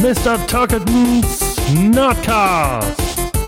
Mr. Turkletons Nerdcast.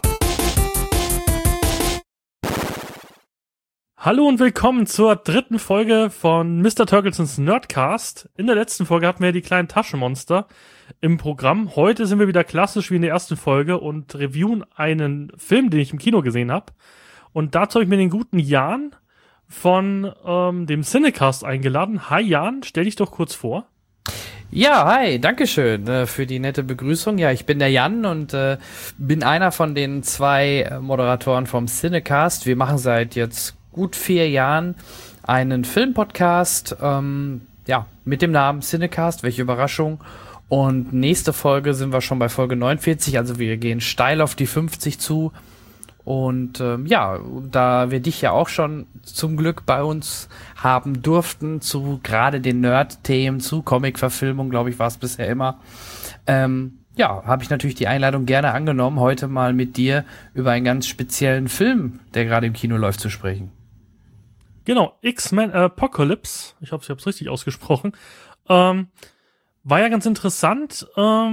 Hallo und willkommen zur dritten Folge von Mr. Turkletons Nerdcast. In der letzten Folge hatten wir die kleinen Taschenmonster im Programm. Heute sind wir wieder klassisch wie in der ersten Folge und reviewen einen Film, den ich im Kino gesehen habe. Und dazu habe ich mir den guten Jan von dem Cinecast eingeladen. Hi Jan, stell dich doch kurz vor. Ja, hi, dankeschön für die nette Begrüßung. Ja, ich bin der Jan und bin einer von den zwei Moderatoren vom Cinecast. Wir machen seit jetzt gut 4 Jahren einen Filmpodcast, mit dem Namen Cinecast, welche Überraschung. Und nächste Folge sind wir schon bei Folge 49, also wir gehen steil auf die 50 zu. Und da wir dich ja auch schon zum Glück bei uns haben durften, zu gerade den Nerd-Themen, zu Comic-Verfilmung, glaube ich, war es bisher immer, habe ich natürlich die Einladung gerne angenommen, heute mal mit dir über einen ganz speziellen Film, der gerade im Kino läuft, zu sprechen. Genau, X-Men Apocalypse, ich hoffe, ich habe es richtig ausgesprochen, war ja ganz interessant,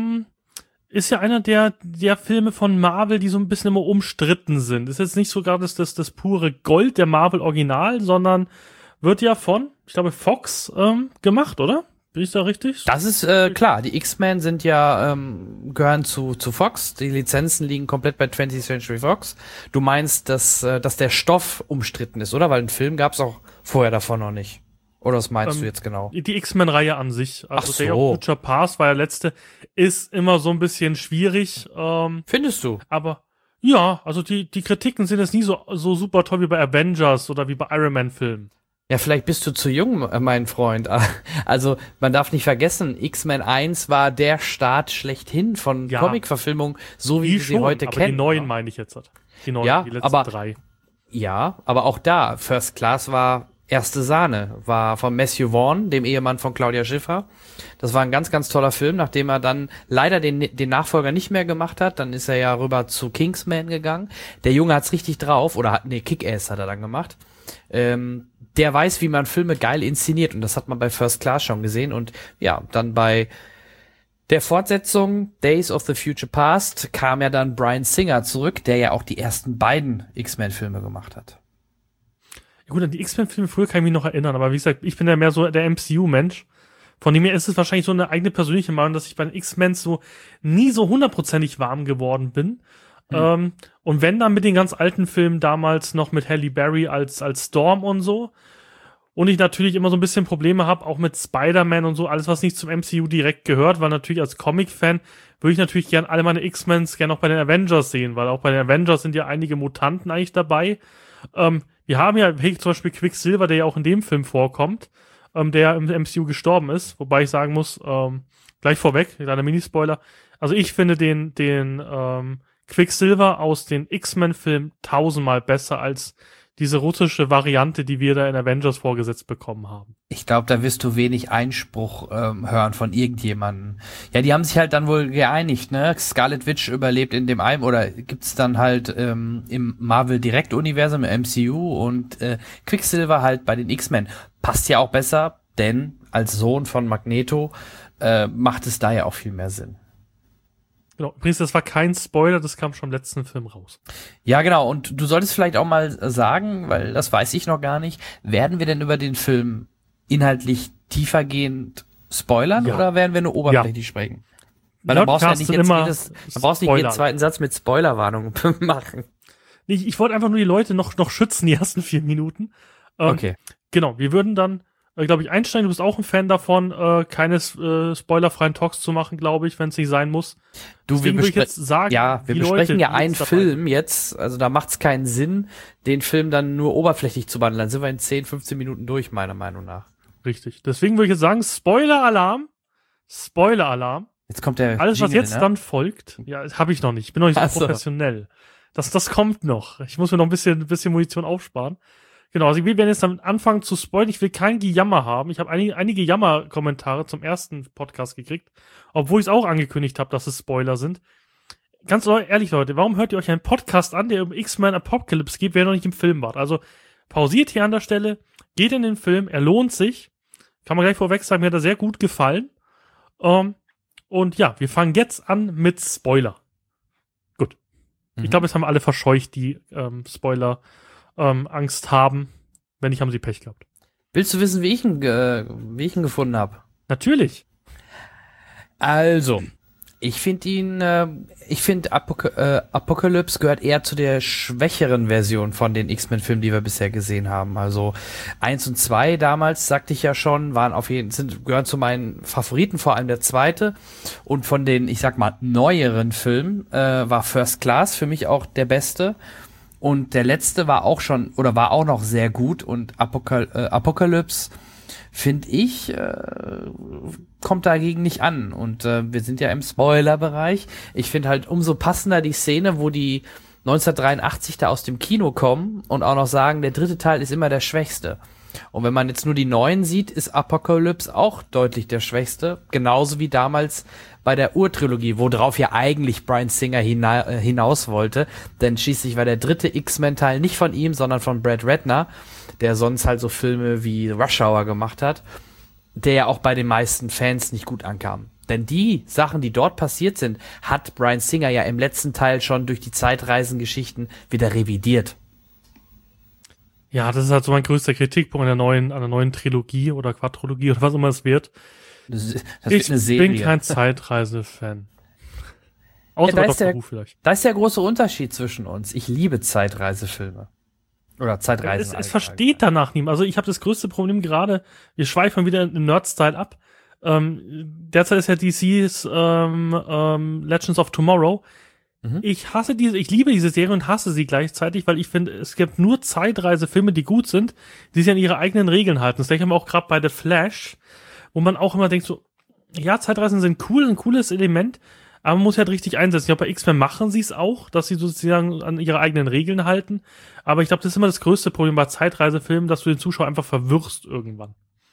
ist ja einer der Filme von Marvel, die so ein bisschen immer umstritten sind. Ist jetzt nicht so gerade das pure Gold der Marvel Original, sondern wird ja von, ich glaube, Fox gemacht, oder? Bin ich da richtig? Das ist klar, die X-Men sind ja gehören zu Fox, die Lizenzen liegen komplett bei 20th Century Fox. Du meinst, dass der Stoff umstritten ist, oder? Weil einen Film gab es auch vorher davon noch nicht. Oder was meinst du jetzt genau? Die X-Men-Reihe an sich. Also Ach so. Day of Future Past war der letzte, ist immer so ein bisschen schwierig. Findest du? Aber ja, also die Kritiken sind jetzt nie so super toll wie bei Avengers oder wie bei Iron Man-Filmen. Ja, vielleicht bist du zu jung, mein Freund. Also, man darf nicht vergessen, X-Men 1 war der Start schlechthin von Comic-Verfilmung, so wie wir sie heute aber kennen. Die neuen meine ich jetzt. Die neuen, die letzten 3. Ja, aber auch da, First Class war erste Sahne, war von Matthew Vaughn, dem Ehemann von Claudia Schiffer. Das war ein ganz, ganz toller Film, nachdem er dann leider den Nachfolger nicht mehr gemacht hat. Dann ist er ja rüber zu Kingsman gegangen. Der Junge hat's richtig drauf, Kick-Ass hat er dann gemacht. Der weiß, wie man Filme geil inszeniert, und das hat man bei First Class schon gesehen. Und ja, dann bei der Fortsetzung Days of the Future Past kam ja dann Bryan Singer zurück, der ja auch die ersten beiden X-Men-Filme gemacht hat. Ja, gut, an die X-Men-Filme früher kann ich mich noch erinnern, aber wie gesagt, ich bin ja mehr so der MCU-Mensch. Von dem her ist es wahrscheinlich so eine eigene persönliche Meinung, dass ich bei den X-Men so nie so hundertprozentig warm geworden bin. Und wenn dann mit den ganz alten Filmen damals noch mit Halle Berry als Storm und so. Und ich natürlich immer so ein bisschen Probleme habe, auch mit Spider-Man und so, alles, was nicht zum MCU direkt gehört, weil natürlich als Comic-Fan würde ich natürlich gern alle meine X-Mens gerne auch bei den Avengers sehen, weil auch bei den Avengers sind ja einige Mutanten eigentlich dabei. Wir haben ja zum Beispiel Quicksilver, der ja auch in dem Film vorkommt, der im MCU gestorben ist, wobei ich sagen muss, gleich vorweg, kleiner Minispoiler, also ich finde den Quicksilver aus den X-Men-Filmen 1000-mal besser als diese russische Variante, die wir da in Avengers vorgesetzt bekommen haben. Ich glaube, da wirst du wenig Einspruch hören von irgendjemandem. Ja, die haben sich halt dann wohl geeinigt, ne? Scarlet Witch überlebt in dem einen, oder gibt's dann halt im Marvel-Direkt-Universum, im MCU, und Quicksilver halt bei den X-Men. Passt ja auch besser, denn als Sohn von Magneto macht es da ja auch viel mehr Sinn. Genau, übrigens, das war kein Spoiler, das kam schon im letzten Film raus. Ja, genau, und du solltest vielleicht auch mal sagen, weil das weiß ich noch gar nicht, werden wir denn über den Film inhaltlich tiefergehend spoilern, oder werden wir nur oberflächlich sprechen? Weil dann brauchst du ja nicht jetzt jeden zweiten Satz mit Spoilerwarnung machen. Ich wollte einfach nur die Leute noch schützen, die ersten 4 Minuten. Okay. Genau, wir würden dann, glaube ich, einsteigen. Du bist auch ein Fan davon, keine spoilerfreien Talks zu machen, glaube ich, wenn es nicht sein muss. Wir besprechen ja einen Film jetzt, also da macht es keinen Sinn, den Film dann nur oberflächlich zu behandeln. Dann sind wir in 10, 15 Minuten durch, meiner Meinung nach. Richtig. Deswegen würde ich jetzt sagen, Spoiler-Alarm. Jetzt kommt der Alles, Jingle, was jetzt dann folgt, habe ich noch nicht. Ich bin noch nicht so professionell. Das kommt noch. Ich muss mir noch ein bisschen Munition aufsparen. Genau, also wir werden jetzt damit anfangen zu spoilern. Ich will kein Gejammer haben. Ich habe einige Jammer-Kommentare zum ersten Podcast gekriegt, obwohl ich es auch angekündigt habe, dass es Spoiler sind. Ganz ehrlich, Leute, warum hört ihr euch einen Podcast an, der um X-Men Apocalypse geht, wenn ihr noch nicht im Film wart? Also pausiert hier an der Stelle, geht in den Film, er lohnt sich. Kann man gleich vorweg sagen, mir hat er sehr gut gefallen. Und ja, wir fangen jetzt an mit Spoiler. Gut. Ich glaube, jetzt haben wir alle verscheucht, die Spoiler Angst haben. Wenn nicht, haben sie Pech gehabt. Willst du wissen, wie ich ihn gefunden habe? Natürlich. Also, ich finde Apocalypse gehört eher zu der schwächeren Version von den X-Men-Filmen, die wir bisher gesehen haben. Also 1 und 2 damals, sagte ich ja schon, gehören zu meinen Favoriten, vor allem der zweite. Und von den, ich sag mal, neueren Filmen war First Class für mich auch der beste. Und der letzte war auch noch sehr gut. Und Apocalypse, finde ich, kommt dagegen nicht an. Und wir sind ja im Spoiler-Bereich. Ich finde halt umso passender die Szene, wo die 1983 da aus dem Kino kommen und auch noch sagen, der dritte Teil ist immer der schwächste. Und wenn man jetzt nur die neuen sieht, ist Apocalypse auch deutlich der schwächste. Genauso wie damals bei der Urtrilogie, worauf ja eigentlich Bryan Singer hinaus wollte. Denn schließlich war der dritte X-Men-Teil nicht von ihm, sondern von Brad Ratner, der sonst halt so Filme wie Rush Hour gemacht hat, der ja auch bei den meisten Fans nicht gut ankam. Denn die Sachen, die dort passiert sind, hat Bryan Singer ja im letzten Teil schon durch die Zeitreisengeschichten wieder revidiert. Ja, das ist halt so mein größter Kritikpunkt an der neuen Trilogie oder Quadrologie oder was immer es wird. Das ich bin kein Zeitreise-Fan. Außer bei Doctor Who vielleicht. Da ist der große Unterschied zwischen uns. Ich liebe Zeitreisefilme. Oder Zeitreisen. Es versteht danach niemand. Also ich habe das größte Problem gerade, wir schweifen wieder in Nerd-Style ab. Derzeit ist ja DC's Legends of Tomorrow. Ich liebe diese Serie und hasse sie gleichzeitig, weil ich finde, es gibt nur Zeitreisefilme, die gut sind, die sich an ihre eigenen Regeln halten. Das denke ich mir auch gerade bei The Flash, wo man auch immer denkt so, ja, Zeitreisen sind cool, ein cooles Element, aber man muss halt richtig einsetzen. Ich glaube, bei X-Men machen sie es auch, dass sie sozusagen an ihre eigenen Regeln halten. Aber ich glaube, das ist immer das größte Problem bei Zeitreisefilmen, dass du den Zuschauer einfach verwirrst irgendwann.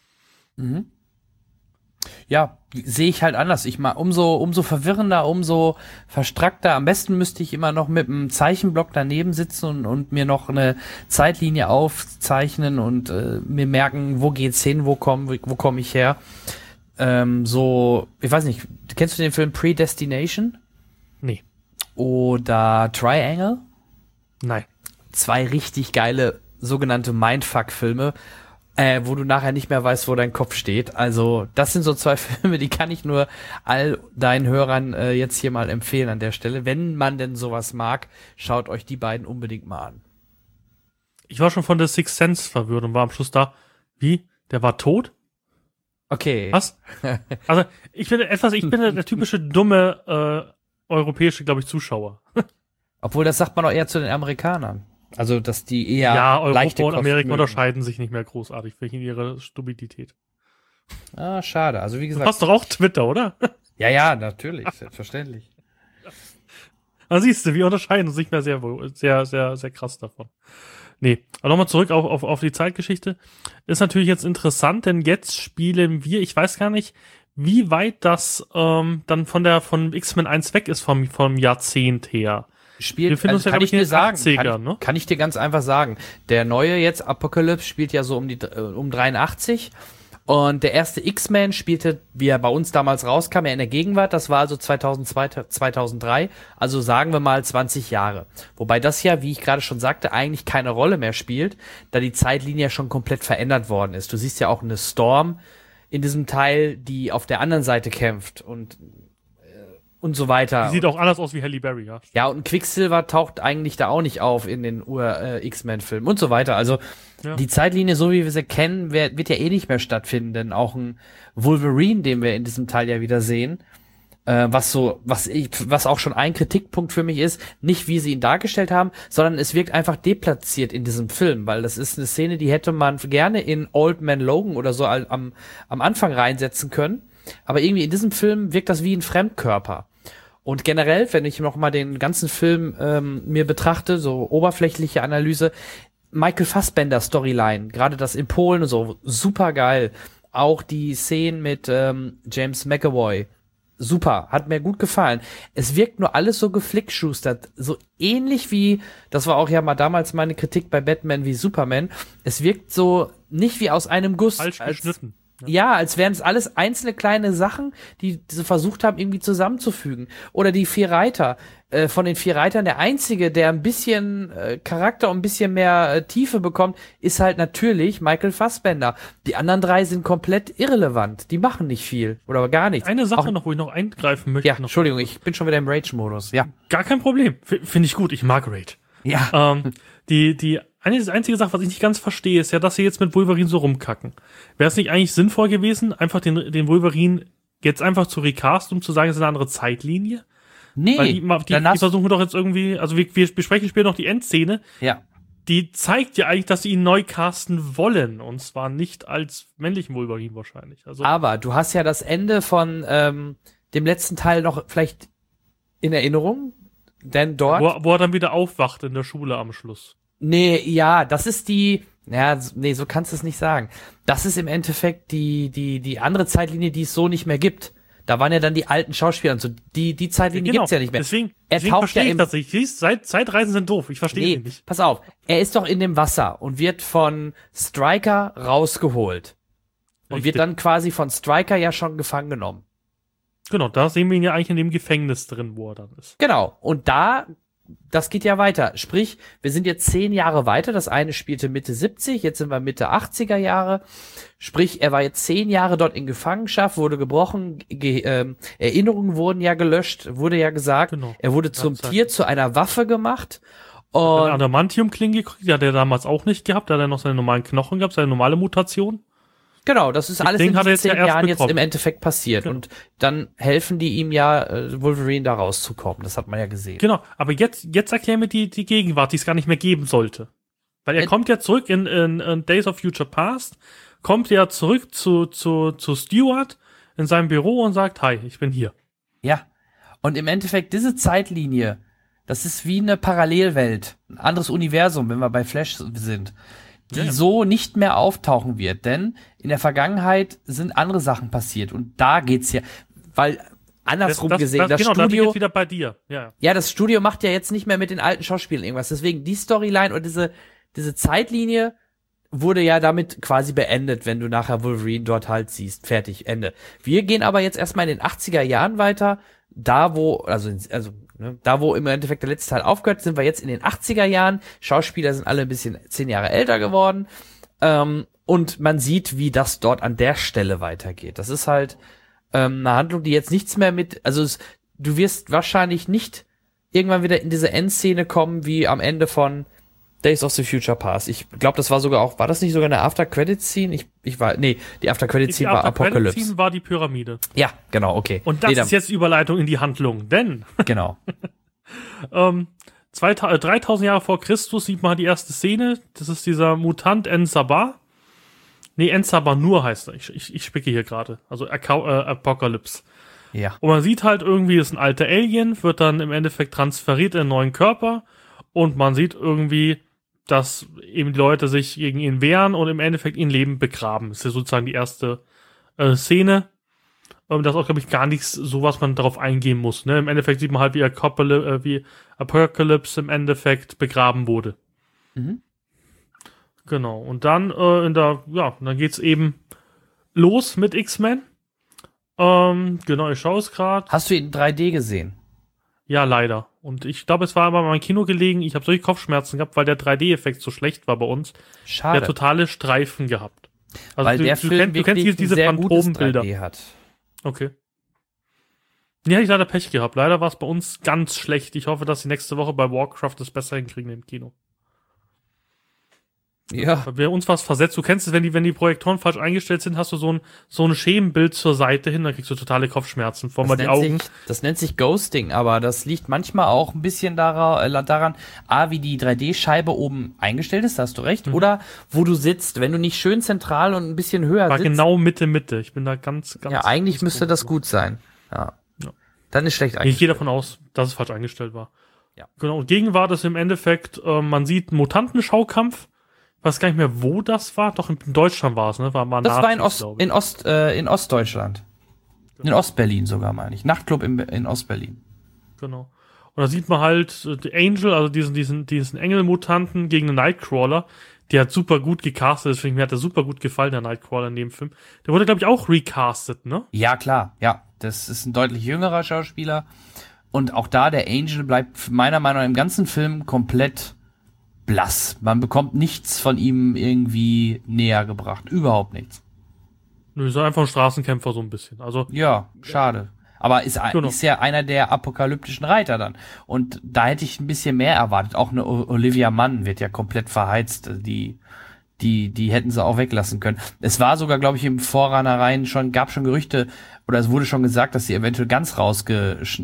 Ja, sehe ich halt anders. Umso verwirrender, umso verstrackter. Am besten müsste ich immer noch mit einem Zeichenblock daneben sitzen und mir noch eine Zeitlinie aufzeichnen und mir merken, wo geht's hin, wo komme ich her. Ich weiß nicht, kennst du den Film Predestination? Nee. Oder Triangle? Nein. 2 richtig geile sogenannte Mindfuck-Filme, wo du nachher nicht mehr weißt, wo dein Kopf steht. Also das sind so 2 Filme, die kann ich nur all deinen Hörern jetzt hier mal empfehlen an der Stelle. Wenn man denn sowas mag, schaut euch die beiden unbedingt mal an. Ich war schon von The Sixth Sense verwirrt und war am Schluss da, wie? Der war tot? Okay. Was? Also ich bin der typische dumme europäische, glaube ich, Zuschauer. Obwohl, das sagt man auch eher zu den Amerikanern. Also, dass die eher Europa und Amerika unterscheiden sich nicht mehr großartig in ihrer Stupidität. Ah, schade. Also, wie gesagt. Du hast doch auch Twitter, oder? Ja, natürlich. Selbstverständlich. Da siehst du, wir unterscheiden uns nicht mehr sehr, sehr, sehr krass davon. Nee, aber nochmal zurück auf die Zeitgeschichte. Ist natürlich jetzt interessant, denn jetzt spielen wir, ich weiß gar nicht, wie weit das dann von X-Men 1 weg ist vom Jahrzehnt her. Wir finden uns ja, glaube ich, in den 80ern, ne? Kann ich dir ganz einfach sagen. Der neue jetzt, Apocalypse, spielt ja so um 83. Und der erste X-Men spielte, wie er bei uns damals rauskam, ja in der Gegenwart. Das war also 2002, 2003. Also sagen wir mal 20 Jahre. Wobei das ja, wie ich gerade schon sagte, eigentlich keine Rolle mehr spielt, da die Zeitlinie ja schon komplett verändert worden ist. Du siehst ja auch eine Storm in diesem Teil, die auf der anderen Seite kämpft und so weiter. Die sieht auch anders aus wie Halle Berry, ja. Ja, und Quicksilver taucht eigentlich da auch nicht auf in den X-Men-Filmen und so weiter. Also die Zeitlinie, so wie wir sie kennen, wird ja eh nicht mehr stattfinden, denn auch ein Wolverine, den wir in diesem Teil ja wieder sehen, was auch schon ein Kritikpunkt für mich ist, nicht wie sie ihn dargestellt haben, sondern es wirkt einfach deplatziert in diesem Film, weil das ist eine Szene, die hätte man gerne in Old Man Logan oder so am Anfang reinsetzen können. Aber irgendwie in diesem Film wirkt das wie ein Fremdkörper. Und generell, wenn ich noch mal den ganzen Film mir betrachte, so oberflächliche Analyse, Michael Fassbender Storyline, gerade das in Polen und so, super geil. Auch die Szenen mit James McAvoy, super, hat mir gut gefallen. Es wirkt nur alles so geflickschustert, so ähnlich wie, das war auch ja mal damals meine Kritik bei Batman wie Superman, es wirkt so nicht wie aus einem Guss. Falsch geschnitten. Ja, als wären es alles einzelne kleine Sachen, die sie versucht haben, irgendwie zusammenzufügen. Oder die 4 Reiter. Von den 4 Reitern der einzige, der ein bisschen Charakter und ein bisschen mehr Tiefe bekommt, ist halt natürlich Michael Fassbender. Die anderen 3 sind komplett irrelevant. Die machen nicht viel oder gar nichts. Eine Sache noch, wo ich noch eingreifen möchte. Ja, Entschuldigung, ich bin schon wieder im Rage-Modus. Ja. Gar kein Problem. Finde ich gut. Ich mag Rage. Ja. Die einzige Sache, was ich nicht ganz verstehe, ist ja, dass sie jetzt mit Wolverine so rumkacken. Wäre es nicht eigentlich sinnvoll gewesen, einfach den Wolverine jetzt einfach zu recasten, um zu sagen, es ist eine andere Zeitlinie? Nee. Weil die versuchen doch jetzt irgendwie, also wir besprechen später noch die Endszene. Ja. Die zeigt ja eigentlich, dass sie ihn neu casten wollen. Und zwar nicht als männlichen Wolverine wahrscheinlich. Also, aber du hast ja das Ende von dem letzten Teil noch vielleicht in Erinnerung. Denn dort... Wo er dann wieder aufwacht in der Schule am Schluss. Nee, ja, das ist so kannst du es nicht sagen. Das ist im Endeffekt die andere Zeitlinie, die es so nicht mehr gibt. Da waren ja dann die alten Schauspieler und so. Die Zeitlinie gibt's ja nicht mehr. Deswegen taucht verstehe ja ich das nicht. Zeitreisen sind doof. Ich verstehe nicht. Pass auf. Er ist doch in dem Wasser und wird von Stryker rausgeholt. Und wird dann quasi von Stryker ja schon gefangen genommen. Genau, da sehen wir ihn ja eigentlich in dem Gefängnis drin, wo er dann ist. Genau. Und das geht ja weiter. Sprich, wir sind jetzt 10 Jahre weiter. Das eine spielte Mitte 70, jetzt sind wir Mitte 80er Jahre. Sprich, er war jetzt 10 Jahre dort in Gefangenschaft, wurde gebrochen, Erinnerungen wurden ja gelöscht, wurde ja gesagt. Genau. Er wurde zum Tier, zu einer Waffe gemacht. Und eine Adamantium-Klinge gekriegt, die hat er damals auch nicht gehabt. Da hat er noch seine normalen Knochen gehabt, seine normale Mutation. Genau, das ist alles in diesen 10 Jahren jetzt im Endeffekt passiert. Genau. Und dann helfen die ihm ja, Wolverine da rauszukommen. Das hat man ja gesehen. Genau, aber jetzt erklären wir die Gegenwart, die es gar nicht mehr geben sollte. Weil er kommt ja zurück in Days of Future Past, kommt ja zurück zu Stewart in seinem Büro und sagt, hi, ich bin hier. Ja, und im Endeffekt diese Zeitlinie, das ist wie eine Parallelwelt, ein anderes Universum, wenn wir bei Flash sind, die so nicht mehr auftauchen wird, denn in der Vergangenheit sind andere Sachen passiert und da geht's ja, weil andersrum gesehen, das Studio, da bin ich wieder bei dir. Ja, das Studio macht ja jetzt nicht mehr mit den alten Schauspielern irgendwas, deswegen die Storyline und diese Zeitlinie wurde ja damit quasi beendet, wenn du nachher Wolverine dort halt siehst, fertig, Ende. Wir gehen aber jetzt erstmal in den 80er Jahren weiter, da wo im Endeffekt der letzte Teil aufgehört, sind wir jetzt in den 80er Jahren. Schauspieler sind alle ein bisschen 10 Jahre älter geworden. Und man sieht, wie das dort an der Stelle weitergeht. Das ist halt eine Handlung, die jetzt nichts mehr du wirst wahrscheinlich nicht irgendwann wieder in diese Endszene kommen, wie am Ende von Days of the Future Past. Ich glaube, das war das nicht sogar eine After-Credit-Scene? Die After-Credit-Scene war Apocalypse. Die After-Credit-Scene war die Pyramide. Ja, genau, okay. Und das ist jetzt die Überleitung in die Handlung, denn genau. 3000 Jahre vor Christus sieht man die erste Szene. Das ist dieser Mutant En-Sabah. Nee, En-Sabah nur heißt er. Ich spicke hier gerade. Also Apocalypse. Ja. Und man sieht halt irgendwie, das ist ein alter Alien, wird dann im Endeffekt transferiert in einen neuen Körper. Und man sieht irgendwie, dass eben die Leute sich gegen ihn wehren und im Endeffekt ihn lebend begraben. Das ist ja sozusagen die erste Szene. Das ist auch, glaube ich, gar nichts, so was man darauf eingehen muss. Ne? Im Endeffekt sieht man halt, wie Apocalypse im Endeffekt begraben wurde. Mhm. Genau. Und dann dann geht's eben los mit X-Men. Genau, ich schaue es gerade. Hast du ihn in 3D gesehen? Ja, leider. Und ich glaube, es war aber mein Kino gelegen. Ich habe solche Kopfschmerzen gehabt, weil der 3D-Effekt so schlecht war bei uns. Schade. Der totale Streifen gehabt. Also weil der Film du kennst diese Phantombilder. 3D hat. Okay. Nee, hatte ich leider Pech gehabt. Leider war es bei uns ganz schlecht. Ich hoffe, dass sie nächste Woche bei Warcraft das besser hinkriegen im Kino. Ja. Bei uns war es versetzt. Du kennst es, wenn die Projektoren falsch eingestellt sind, hast du so ein Schemenbild zur Seite hin, dann kriegst du totale Kopfschmerzen. Vor allem die Augen. Das nennt sich Ghosting, aber das liegt manchmal auch ein bisschen daran, wie die 3D-Scheibe oben eingestellt ist, da hast du recht, oder wo du sitzt, wenn du nicht schön zentral und ein bisschen höher war sitzt. Genau Mitte. Ich bin da ganz. Ja, eigentlich müsste das gut sein. Ja. Dann ist schlecht eingestellt. Ich gehe davon aus, dass es falsch eingestellt war. Ja. Genau. Und Gegenwart ist im Endeffekt, man sieht einen Mutantenschaukampf. Ich weiß gar nicht mehr, wo das war. Doch in Deutschland war es, ne? War das Nazis, war in Ostdeutschland. Genau. In Ostberlin sogar, meine ich. Nachtclub in Ostberlin. Genau. Und da sieht man halt die Angel, also diesen Engelmutanten gegen den Nightcrawler, Die hat super gut gecastet, deswegen mir hat er super gut gefallen, der Nightcrawler in dem Film. Der wurde, glaube ich, auch recastet, ne? Ja, klar, ja. Das ist ein deutlich jüngerer Schauspieler. Und auch da, der Angel bleibt meiner Meinung nach im ganzen Film komplett blass. Man bekommt nichts von ihm irgendwie näher gebracht. Überhaupt nichts. Nö, ist einfach ein Straßenkämpfer so ein bisschen. Also Ja, schade. Aber ist Genau. ja einer der apokalyptischen Reiter dann. Und da hätte ich ein bisschen mehr erwartet. Auch eine Olivia Munn wird ja komplett verheizt. Die hätten sie auch weglassen können. Es war sogar, glaube ich, im Vorranereien gab schon Gerüchte, oder es wurde schon gesagt, dass sie eventuell ganz rausgekürzt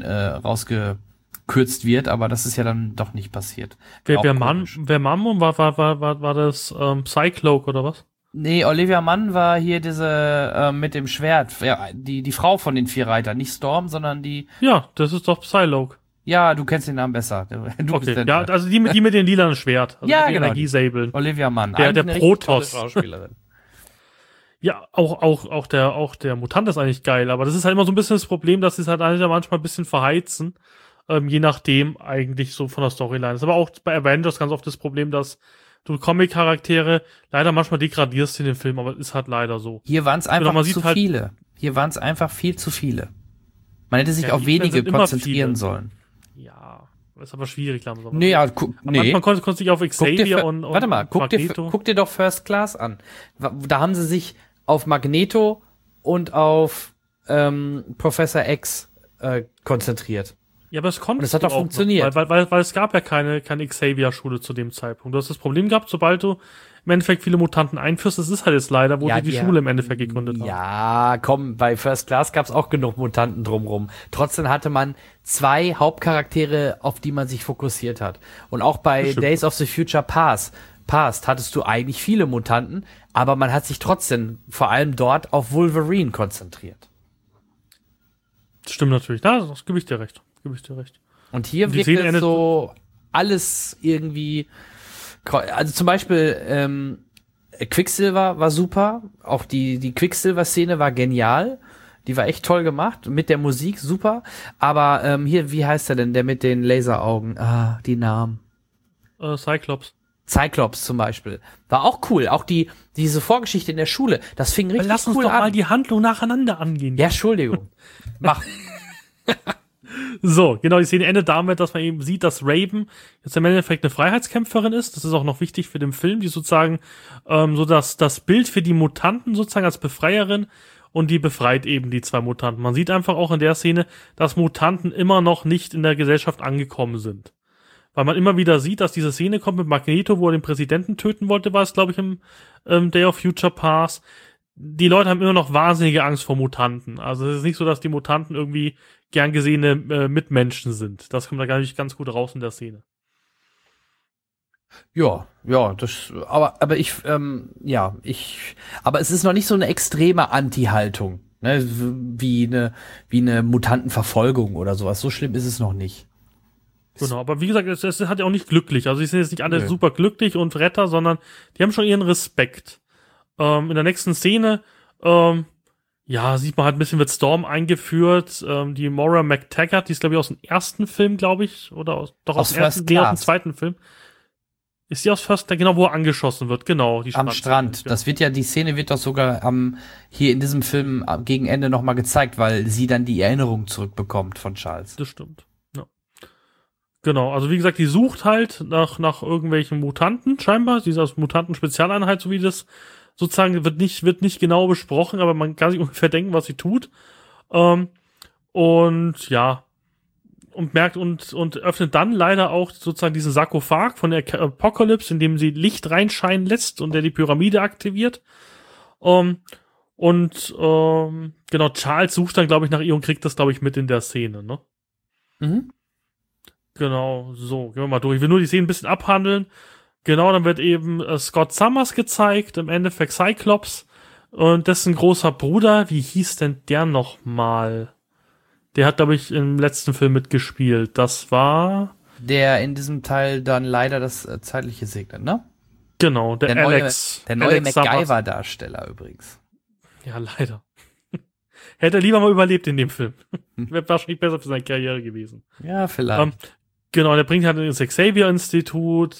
wird, aber das ist ja dann doch nicht passiert. wer Mammon war das Cycloak oder was? Nee, Olivia Munn war hier diese mit dem Schwert, ja, die Frau von den 4 Reitern, nicht Storm, sondern die. Ja, das ist doch Psylocke. Ja, du kennst den Namen besser. Du bist Okay, ja, also die mit dem lilanen Schwert. Also Ja, die genau. Energiesäbeln. Olivia Munn. Der Eigentlich eine richtig Protoss. tolle Schauspielerin. Ja, auch der Mutant ist eigentlich geil, aber das ist halt immer so ein bisschen das Problem, dass sie es halt eigentlich manchmal ein bisschen verheizen, je nachdem eigentlich so von der Storyline. Das ist aber auch bei Avengers ganz oft das Problem, dass du Comic-Charaktere leider manchmal degradierst in den Film, aber ist halt leider so. Hier waren es einfach man zu sieht halt- viele. Hier waren es einfach viel zu viele. Man hätte sich Ja, auf die wenige sind immer konzentrieren viele. sollen. Ja, ist aber schwierig langsam. Nee, ja, Man konnte sich auf Xavier warte mal, guck dir doch First Class an. Da haben sie sich auf Magneto und auf Professor X konzentriert. Ja, aber es konnte Und es hat doch funktioniert. Weil es gab ja keine Xavier-Schule zu dem Zeitpunkt. Du hast das Problem gehabt, sobald du im Endeffekt viele Mutanten einführst, das ist halt jetzt leider, wo die Schule im Endeffekt gegründet haben. Ja, komm, bei First Class gab's auch genug Mutanten drumrum. Trotzdem hatte man 2 Hauptcharaktere, auf die man sich fokussiert hat. Und auch bei Days of the Future Past hattest du eigentlich viele Mutanten, aber man hat sich trotzdem vor allem dort auf Wolverine konzentriert. Das stimmt natürlich. Das gebe ich dir recht. Und hier Die wirkt Szene es endet- so alles irgendwie, also zum Beispiel Quicksilver war super, auch die Quicksilver-Szene war genial, die war echt toll gemacht, mit der Musik super, aber hier, wie heißt er denn, der mit den Laseraugen, die Namen. Cyclops zum Beispiel. War auch cool, auch diese Vorgeschichte in der Schule, das fing richtig Lass uns cool doch an. mal die Handlung nacheinander angehen. Ja, Entschuldigung. Mach. So, genau, die Szene endet damit, dass man eben sieht, dass Raven jetzt im Endeffekt eine Freiheitskämpferin ist. Das ist auch noch wichtig für den Film, die sozusagen so das Bild für die Mutanten sozusagen als Befreierin, und die befreit eben die 2 Mutanten. Man sieht einfach auch in der Szene, dass Mutanten immer noch nicht in der Gesellschaft angekommen sind. Weil man immer wieder sieht, dass diese Szene kommt mit Magneto, wo er den Präsidenten töten wollte, war es, glaube ich, im Day of Future Past. Die Leute haben immer noch wahnsinnige Angst vor Mutanten. Also es ist nicht so, dass die Mutanten irgendwie gern gesehene Mitmenschen sind. Das kommt da gar nicht ganz gut raus in der Szene. Ja, aber es ist noch nicht so eine extreme Anti-Haltung, ne, wie eine Mutantenverfolgung oder sowas. So schlimm ist es noch nicht. Genau, aber wie gesagt, es hat ja auch nicht glücklich. Also die sind jetzt nicht alle Nö. super glücklich und Retter, sondern die haben schon ihren Respekt. In der nächsten Szene, sieht man halt ein bisschen, wird Storm eingeführt. Die Moira McTaggart, die ist, glaube ich, aus dem ersten Film, glaube ich, oder aus dem ersten, aus dem zweiten Film. Ist die aus First Class, genau, wo er angeschossen wird, genau. Am Strand. Das wird ja, die Szene wird doch sogar hier in diesem Film gegen Ende nochmal gezeigt, weil sie dann die Erinnerung zurückbekommt von Charles. Das stimmt. Ja. Genau, also wie gesagt, die sucht halt nach irgendwelchen Mutanten, scheinbar. Sie ist aus Mutanten-Spezialeinheit, so wie das sozusagen wird nicht genau besprochen, aber man kann sich ungefähr denken, was sie tut. Und merkt und öffnet dann leider auch sozusagen diesen Sarkophag von der Apocalypse, in dem sie Licht reinscheinen lässt und der die Pyramide aktiviert. Genau, Charles sucht dann, glaube ich, nach ihr und kriegt das, glaube ich, mit in der Szene, ne? Mhm. Genau, so, gehen wir mal durch. Ich will nur die Szene ein bisschen abhandeln. Genau, dann wird eben Scott Summers gezeigt, im Endeffekt Cyclops und dessen großer Bruder, wie hieß denn der nochmal? Der hat, glaube ich, im letzten Film mitgespielt. Das war... Der in diesem Teil dann leider das Zeitliche segnet, ne? Genau, der Alex. Der neue Alex Summers. MacGyver-Darsteller übrigens. Ja, leider. Hätte er lieber mal überlebt in dem Film. Wäre wahrscheinlich besser für seine Karriere gewesen. Ja, vielleicht. Genau, der bringt halt ins Xavier-Institut.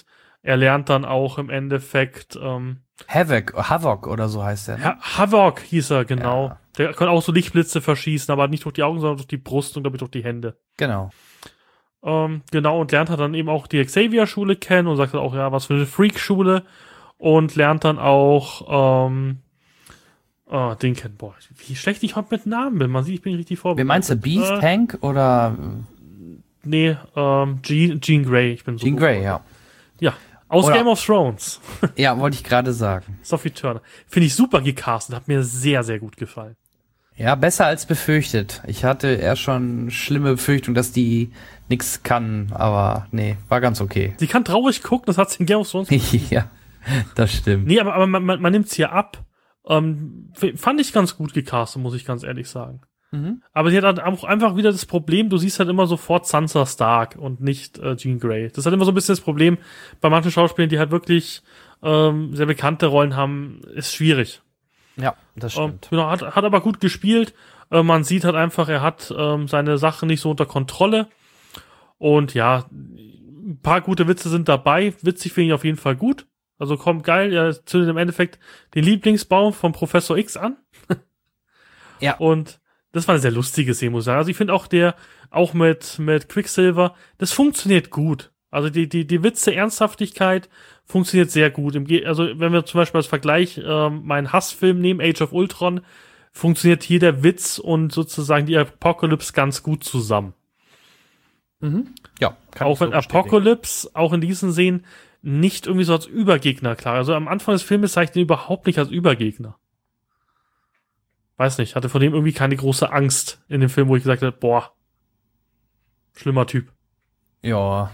Er lernt dann auch im Endeffekt Havok oder so heißt der. Ne? Havok hieß er, genau. Ja. Der kann auch so Lichtblitze verschießen, aber nicht durch die Augen, sondern durch die Brust und, glaube ich, durch die Hände. Genau. Genau, und lernt dann eben auch die Xavier-Schule kennen und sagt dann auch, ja, was für eine Freak-Schule. Und lernt dann auch, den kennen, boah, wie schlecht ich heute mit Namen bin. Man sieht, ich bin richtig vorbereitet. Wie meinst du, Beast, Hank oder? Nee, Jean Grey. Ich bin so Jean Grey, ja. Ja, aus Oder- Game of Thrones. Ja, wollte ich gerade sagen. Sophie Turner. Finde ich super gecastet, hat mir sehr, sehr gut gefallen. Ja, besser als befürchtet. Ich hatte eher schon schlimme Befürchtung, dass die nix kann, aber nee, war ganz okay. Sie kann traurig gucken, das hat sie in Game of Thrones. Ja, das stimmt. Nee, aber man nimmt es hier ab. Fand ich ganz gut gecastet, muss ich ganz ehrlich sagen. Mhm. Aber sie hat halt auch einfach wieder das Problem, du siehst halt immer sofort Sansa Stark und nicht Jean Grey. Das ist halt immer so ein bisschen das Problem bei manchen Schauspielern, die halt wirklich sehr bekannte Rollen haben, ist schwierig. Ja, das stimmt. Genau, hat aber gut gespielt. Man sieht halt einfach, er hat seine Sachen nicht so unter Kontrolle. Und ja, ein paar gute Witze sind dabei. Witzig finde ich auf jeden Fall gut. Also kommt geil, er zündet im Endeffekt den Lieblingsbaum von Professor X an. Ja. Und das war eine sehr lustige Szene, muss ich sagen. Also ich finde auch mit Quicksilver, das funktioniert gut. Also die Witze, Ernsthaftigkeit funktioniert sehr gut. Also wenn wir zum Beispiel als Vergleich meinen Hassfilm nehmen, Age of Ultron, funktioniert hier der Witz und sozusagen die Apocalypse ganz gut zusammen. Mhm. Ja, kann Auch ich so wenn bestätigen. Apocalypse auch in diesen Szenen nicht irgendwie so als Übergegner klar. Also am Anfang des Filmes zeigt ihn überhaupt nicht als Übergegner. Weiß nicht, hatte von dem irgendwie keine große Angst in dem Film, wo ich gesagt habe, boah, schlimmer Typ. Ja.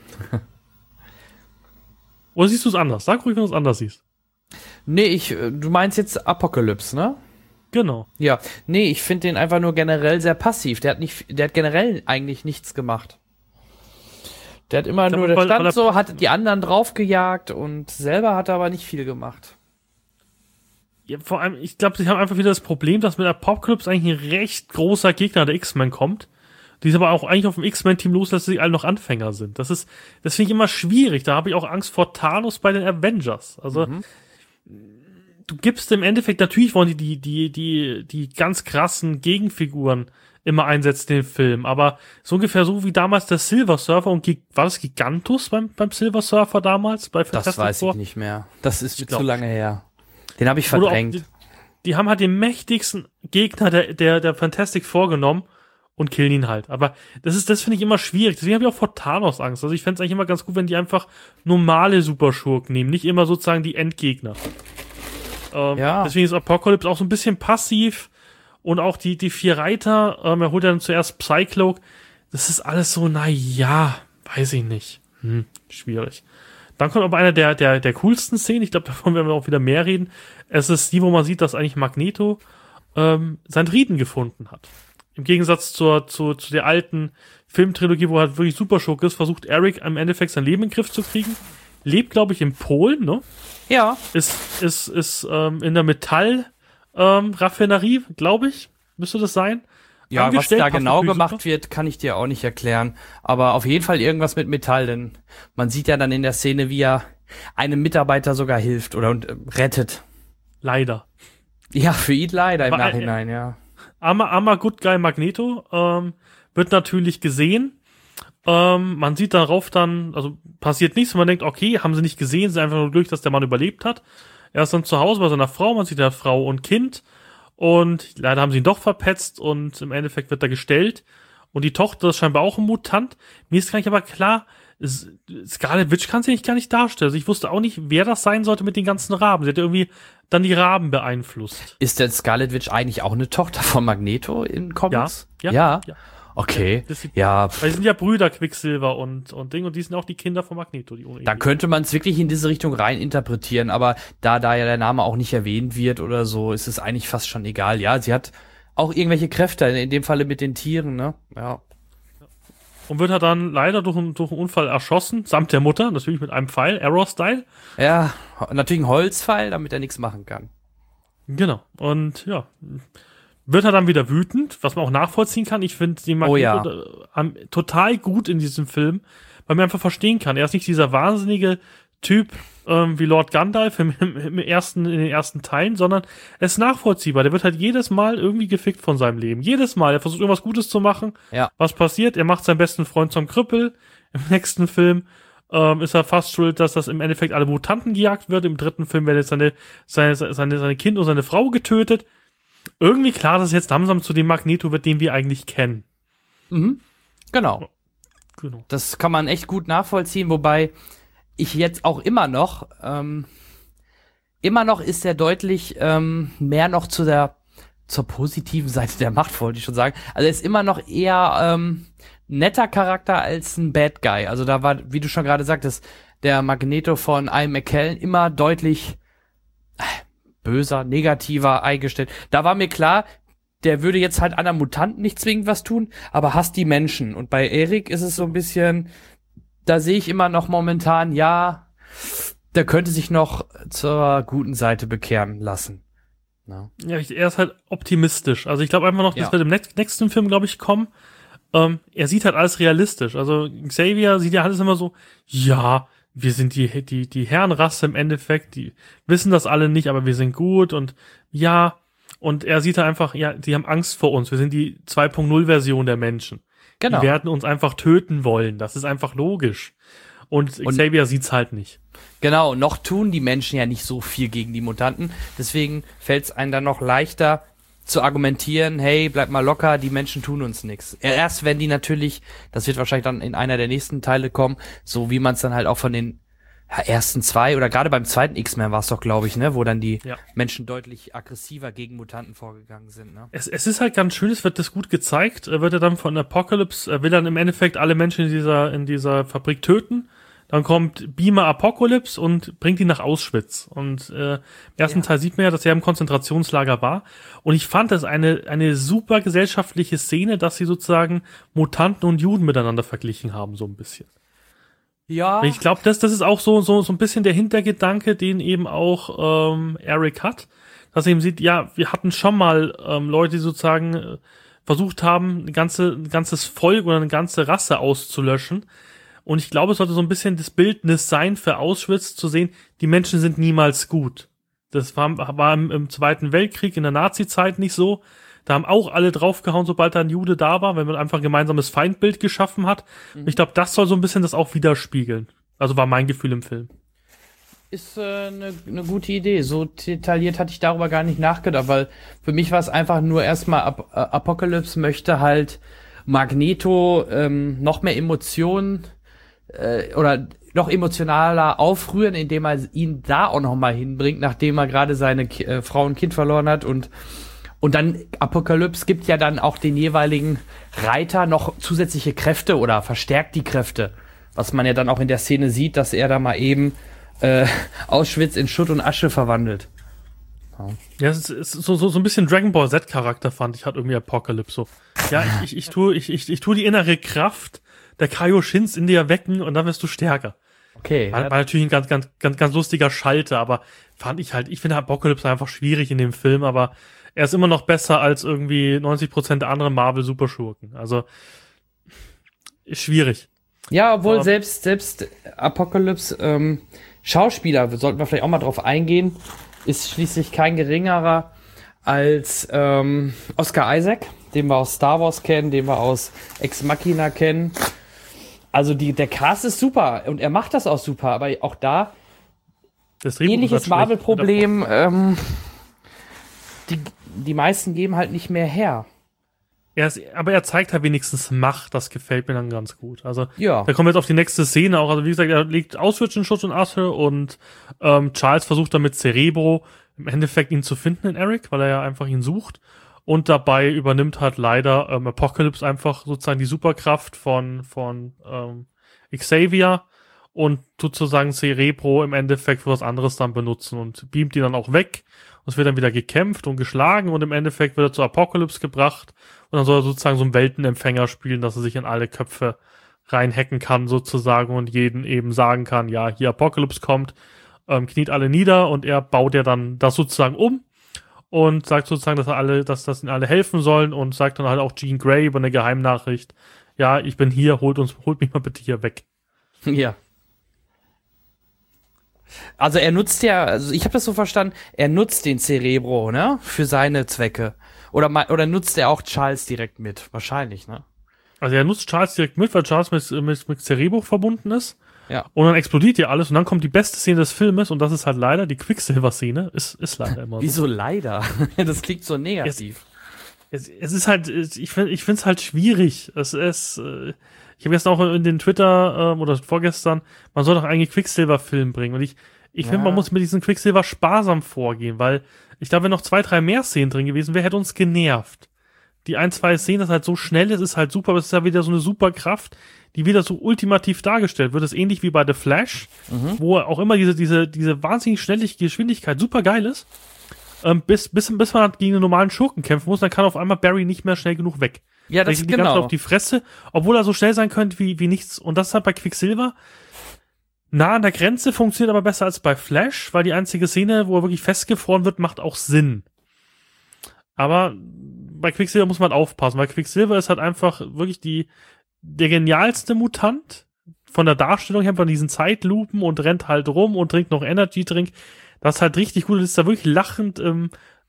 Oder siehst du es anders? Sag ruhig, wenn du es anders siehst. Nee, du meinst jetzt Apocalypse, ne? Genau. Ja. Nee, ich finde den einfach nur generell sehr passiv. Der hat generell eigentlich nichts gemacht. Der hat immer nur, der weil er- stand so, hat die anderen draufgejagt und selber hat er aber nicht viel gemacht. Ja, vor allem, ich glaube, sie haben einfach wieder das Problem, dass mit Apocalypse eigentlich ein recht großer Gegner der X-Men kommt. Die ist aber auch eigentlich auf dem X-Men-Team loslässt, dass sie alle noch Anfänger sind. Das finde ich immer schwierig. Da habe ich auch Angst vor Thanos bei den Avengers. Also, du gibst im Endeffekt, natürlich wollen die ganz krassen Gegenfiguren immer einsetzen in den Film, aber so ungefähr so wie damals der Silver Surfer und war das Gigantus beim Silver Surfer damals? Bei Das Fantastic weiß Four? ich nicht mehr. Das ist Ich zu glaub- lange her. Den habe ich Oder auch verdrängt. die haben halt den mächtigsten Gegner der Fantastic vorgenommen und killen ihn halt. Aber das finde ich immer schwierig. Deswegen habe ich auch vor Thanos Angst. Also ich fände es eigentlich immer ganz gut, wenn die einfach normale Superschurken nehmen, nicht immer sozusagen die Endgegner. Ja. Deswegen ist Apocalypse auch so ein bisschen passiv und auch die 4 Reiter, er holt dann zuerst Psycloak. Das ist alles so, na ja, weiß ich nicht. Schwierig. Dann kommt aber einer der coolsten Szenen, ich glaube, davon werden wir auch wieder mehr reden. Es ist die, wo man sieht, dass eigentlich Magneto seinen Frieden gefunden hat. Im Gegensatz zu der alten Filmtrilogie, wo er halt wirklich Superschurke ist, versucht Eric im Endeffekt sein Leben in den Griff zu kriegen. Lebt, glaube ich, in Polen, ne? Ja. Ist in der Metall-Raffinerie, glaube ich, müsste das sein. Ja, was Angestellt, da passt genau natürlich gemacht super. wird, kann ich dir auch nicht erklären. Aber auf jeden Fall irgendwas mit Metall, denn man sieht ja dann in der Szene, wie er einem Mitarbeiter sogar hilft oder rettet. Leider. Ja, für ihn leider im Aber, Nachhinein, ja. Armer Good Guy Magneto wird natürlich gesehen. Man sieht darauf dann, also passiert nichts, man denkt, okay, haben sie nicht gesehen, sie sind einfach nur glücklich, dass der Mann überlebt hat. Er ist dann zu Hause bei seiner Frau, man sieht da Frau und Kind und leider haben sie ihn doch verpetzt und im Endeffekt wird er gestellt und die Tochter ist scheinbar auch ein Mutant. Mir ist gar nicht aber klar, Scarlet Witch kann sie gar nicht darstellen. Also ich wusste auch nicht, wer das sein sollte mit den ganzen Raben. Sie hat irgendwie dann die Raben beeinflusst. Ist denn Scarlet Witch eigentlich auch eine Tochter von Magneto in Comics? Ja. Okay. Das sieht- Ja, Weil sie sind ja Brüder, Quicksilver und Ding, und die sind auch die Kinder von Magneto. da könnte man es wirklich in diese Richtung rein interpretieren, aber da ja der Name auch nicht erwähnt wird oder so, ist es eigentlich fast schon egal. Ja, sie hat auch irgendwelche Kräfte, in dem Falle mit den Tieren, ne? Ja. Und wird er dann leider durch einen Unfall erschossen, samt der Mutter, natürlich mit einem Pfeil, Arrow-Style. Ja, natürlich ein Holzpfeil, damit er nichts machen kann. Genau. Und ja, wird er dann wieder wütend, was man auch nachvollziehen kann. Ich finde die Magneto total gut in diesem Film, weil man einfach verstehen kann. Er ist nicht dieser wahnsinnige Typ wie Lord Gandalf in den ersten Teilen, sondern er ist nachvollziehbar. Der wird halt jedes Mal irgendwie gefickt von seinem Leben. Jedes Mal. Er versucht irgendwas Gutes zu machen. Ja. Was passiert? Er macht seinen besten Freund zum Krüppel. Im nächsten Film ist er fast schuld, dass das im Endeffekt alle Mutanten gejagt wird. Im dritten Film werden jetzt seine Kind und seine Frau getötet. Irgendwie klar, dass es jetzt langsam zu dem Magneto wird, den wir eigentlich kennen. Mhm. Genau. Das kann man echt gut nachvollziehen, wobei ich jetzt auch immer noch ist er deutlich mehr noch zur positiven Seite der Macht, wollte ich schon sagen. Also er ist immer noch eher netter Charakter als ein Bad Guy. Also da war, wie du schon gerade sagtest, der Magneto von Ian McKellen immer deutlich böser, negativer eingestellt. Da war mir klar, der würde jetzt halt anderen Mutanten nicht zwingend was tun, aber hasst die Menschen. Und bei Erik ist es so ein bisschen, da sehe ich immer noch momentan, ja, der könnte sich noch zur guten Seite bekehren lassen. Ja, er ist halt optimistisch. Also ich glaube einfach noch, das wird im nächsten Film, glaube ich, kommen. Er sieht halt alles realistisch. Also Xavier sieht ja alles immer so, ja, wir sind die Herrenrasse im Endeffekt, die wissen das alle nicht, aber wir sind gut und ja, und er sieht halt einfach, ja, die haben Angst vor uns, wir sind die 2.0-Version der Menschen. Genau. Die werden uns einfach töten wollen, das ist einfach logisch. Und Xavier sieht's halt nicht. Genau, noch tun die Menschen ja nicht so viel gegen die Mutanten, deswegen fällt's einem dann noch leichter zu argumentieren, hey, bleib mal locker, die Menschen tun uns nichts. Erst wenn die natürlich, das wird wahrscheinlich dann in einer der nächsten Teile kommen, so wie man es dann halt auch von den ersten zwei oder gerade beim zweiten X-Men war es doch, glaube ich, ne, wo dann die Menschen deutlich aggressiver gegen Mutanten vorgegangen sind. Ne? Es ist halt ganz schön, es wird das gut gezeigt, wird er dann von Apocalypse, will dann im Endeffekt alle Menschen in dieser Fabrik töten. Dann kommt Beamer Apocalypse und bringt ihn nach Auschwitz. Und im ersten Teil sieht man ja, dass er im Konzentrationslager war. Und ich fand das eine super gesellschaftliche Szene, dass sie sozusagen Mutanten und Juden miteinander verglichen haben, so ein bisschen. Ja. Ich glaube, das ist auch so ein bisschen der Hintergedanke, den eben auch Eric hat. Dass er eben sieht, ja, wir hatten schon mal Leute, die sozusagen versucht haben, ein ganzes Volk oder eine ganze Rasse auszulöschen. Und ich glaube, es sollte so ein bisschen das Bildnis sein für Auschwitz, zu sehen, die Menschen sind niemals gut. Das war im Zweiten Weltkrieg, in der Nazi-Zeit nicht so. Da haben auch alle draufgehauen, sobald da ein Jude da war, wenn man einfach ein gemeinsames Feindbild geschaffen hat. Und ich glaube, das soll so ein bisschen das auch widerspiegeln. Also war mein Gefühl im Film. Ist eine gute Idee. So detailliert hatte ich darüber gar nicht nachgedacht, weil für mich war es einfach nur erstmal, Apocalypse möchte halt Magneto noch mehr Emotionen oder noch emotionaler aufrühren, indem er ihn da auch noch mal hinbringt, nachdem er gerade seine Frau und Kind verloren hat und dann Apocalypse gibt ja dann auch den jeweiligen Reiter noch zusätzliche Kräfte oder verstärkt die Kräfte, was man ja dann auch in der Szene sieht, dass er da mal eben Auschwitz in Schutt und Asche verwandelt. Ja, es ist so ein bisschen Dragon Ball Z-Charakter, fand ich, hat irgendwie Apocalypse so. Ja, ich tue die innere Kraft der Kaioshins in dir wecken und dann wirst du stärker. Okay. War natürlich ein ganz lustiger Schalter, aber ich finde Apocalypse einfach schwierig in dem Film, aber er ist immer noch besser als irgendwie 90% der anderen Marvel-Superschurken. Also, ist schwierig. Ja, obwohl selbst Apocalypse, Schauspieler, sollten wir vielleicht auch mal drauf eingehen, ist schließlich kein geringerer als Oscar Isaac, den wir aus Star Wars kennen, den wir aus Ex Machina kennen. Also der Cast ist super und er macht das auch super, aber auch da ähnliches Marvel-Problem, die meisten geben halt nicht mehr her. Aber er zeigt halt wenigstens Macht, das gefällt mir dann ganz gut. Also, ja. Da kommen wir jetzt auf die nächste Szene auch. Also, wie gesagt, er legt Auschwitz in Schutt und Asche und Charles versucht dann mit Cerebro im Endeffekt ihn zu finden in Eric, weil er ja einfach ihn sucht. Und dabei übernimmt halt leider Apocalypse einfach sozusagen die Superkraft von Xavier und tut sozusagen Cerebro im Endeffekt für was anderes dann benutzen und beamt ihn dann auch weg. Und es wird dann wieder gekämpft und geschlagen und im Endeffekt wird er zu Apocalypse gebracht und dann soll er sozusagen so einen Weltenempfänger spielen, dass er sich in alle Köpfe reinhacken kann sozusagen und jeden eben sagen kann, ja, hier Apocalypse kommt, kniet alle nieder und er baut ja dann das sozusagen um und sagt sozusagen, dass ihnen alle helfen sollen und sagt dann halt auch Jean Grey über eine Geheimnachricht, ja, ich bin hier, holt mich mal bitte hier weg. Ja. Also er nutzt ja, also ich habe das so verstanden, er nutzt den Cerebro, ne, für seine Zwecke. Oder nutzt er auch Charles direkt mit? Wahrscheinlich, ne? Also er nutzt Charles direkt mit, weil Charles mit Cerebro verbunden ist. Ja. Und dann explodiert ja alles und dann kommt die beste Szene des Filmes und das ist halt leider die Quicksilver-Szene. Ist leider immer so. Wieso leider? Das klingt so negativ. Es ist halt, ich finde es halt schwierig. Ich habe gestern auch in den Twitter oder vorgestern, man soll doch eigentlich Quicksilver-Film bringen. Und ich finde, man muss mit diesem Quicksilver sparsam vorgehen, weil ich glaube, wenn noch 2, 3 mehr Szenen drin gewesen wäre, hätte uns genervt. Die 1, 2 Szenen, das halt so schnell ist halt super, aber es ist ja wieder so eine Superkraft, die wieder so ultimativ dargestellt wird. Das ist ähnlich wie bei The Flash, wo auch immer diese wahnsinnig schnelle Geschwindigkeit super geil ist. Bis man halt gegen einen normalen Schurken kämpfen muss, dann kann auf einmal Barry nicht mehr schnell genug weg. Ja, das ist genau. Auf die Fresse, obwohl er so schnell sein könnte wie nichts. Und das ist halt bei Quicksilver nah an der Grenze, funktioniert aber besser als bei Flash, weil die einzige Szene, wo er wirklich festgefroren wird, macht auch Sinn. Aber bei Quicksilver muss man halt aufpassen, weil Quicksilver ist halt einfach wirklich der genialste Mutant von der Darstellung her, von diesen Zeitlupen und rennt halt rum und trinkt noch Energy-Drink. Das ist halt richtig gut, das ist da wirklich lachend im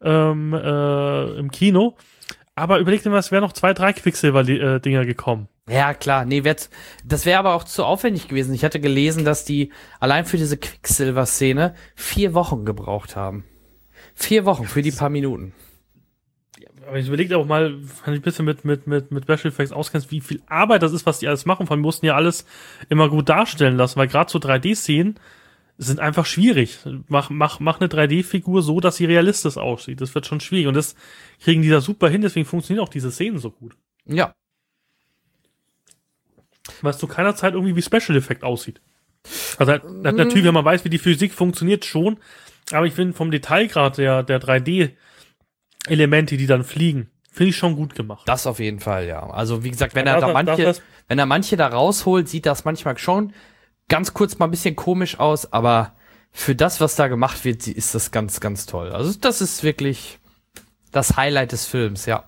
Kino. Aber überleg dir mal, es wären noch 2, 3 Quicksilver-Dinger gekommen. Ja, klar. Nee, das wäre aber auch zu aufwendig gewesen. Ich hatte gelesen, dass die allein für diese Quicksilver-Szene 4 Wochen gebraucht haben. 4 Wochen für die paar Minuten. Aber ich überlege auch mal, wenn du ein bisschen mit Special Effects auskennst, wie viel Arbeit das ist, was die alles machen. Vor allem mussten ja alles immer gut darstellen lassen, weil gerade so 3D-Szenen sind einfach schwierig. Mach eine 3D-Figur so, dass sie realistisch aussieht. Das wird schon schwierig. Und das kriegen die da super hin, deswegen funktionieren auch diese Szenen so gut. Ja. Weil es zu keiner Zeit irgendwie wie Special Effect aussieht. Also natürlich, wenn man weiß, wie die Physik funktioniert, schon. Aber ich finde vom Detailgrad der 3D-Elemente, die dann fliegen, finde ich schon gut gemacht. Das auf jeden Fall, ja. Also wie gesagt, wenn er manche da rausholt, sieht das manchmal schon ganz kurz mal ein bisschen komisch aus, aber für das, was da gemacht wird, ist das ganz, ganz toll. Also das ist wirklich das Highlight des Films, ja.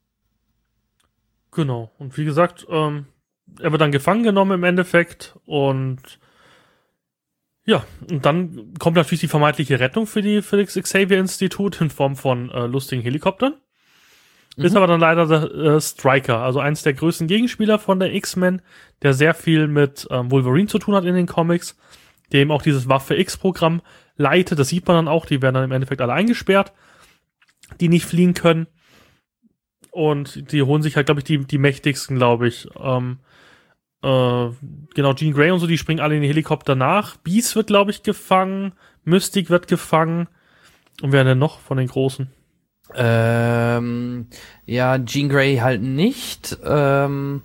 Genau. Und wie gesagt, er wird dann gefangen genommen im Endeffekt und ja, und dann kommt natürlich die vermeintliche Rettung für das Xavier-Institut in Form von lustigen Helikoptern. Ist aber dann leider der Stryker, also eins der größten Gegenspieler von der X-Men, der sehr viel mit Wolverine zu tun hat in den Comics, der eben auch dieses Waffe-X-Programm leitet. Das sieht man dann auch, die werden dann im Endeffekt alle eingesperrt, die nicht fliehen können. Und die holen sich halt, glaube ich, die mächtigsten, glaube ich. Genau, Jean Grey und so, die springen alle in den Helikopter nach. Beast wird, glaube ich, gefangen. Mystic wird gefangen. Und wer denn noch von den Großen? Ja, Jean Grey halt nicht. Also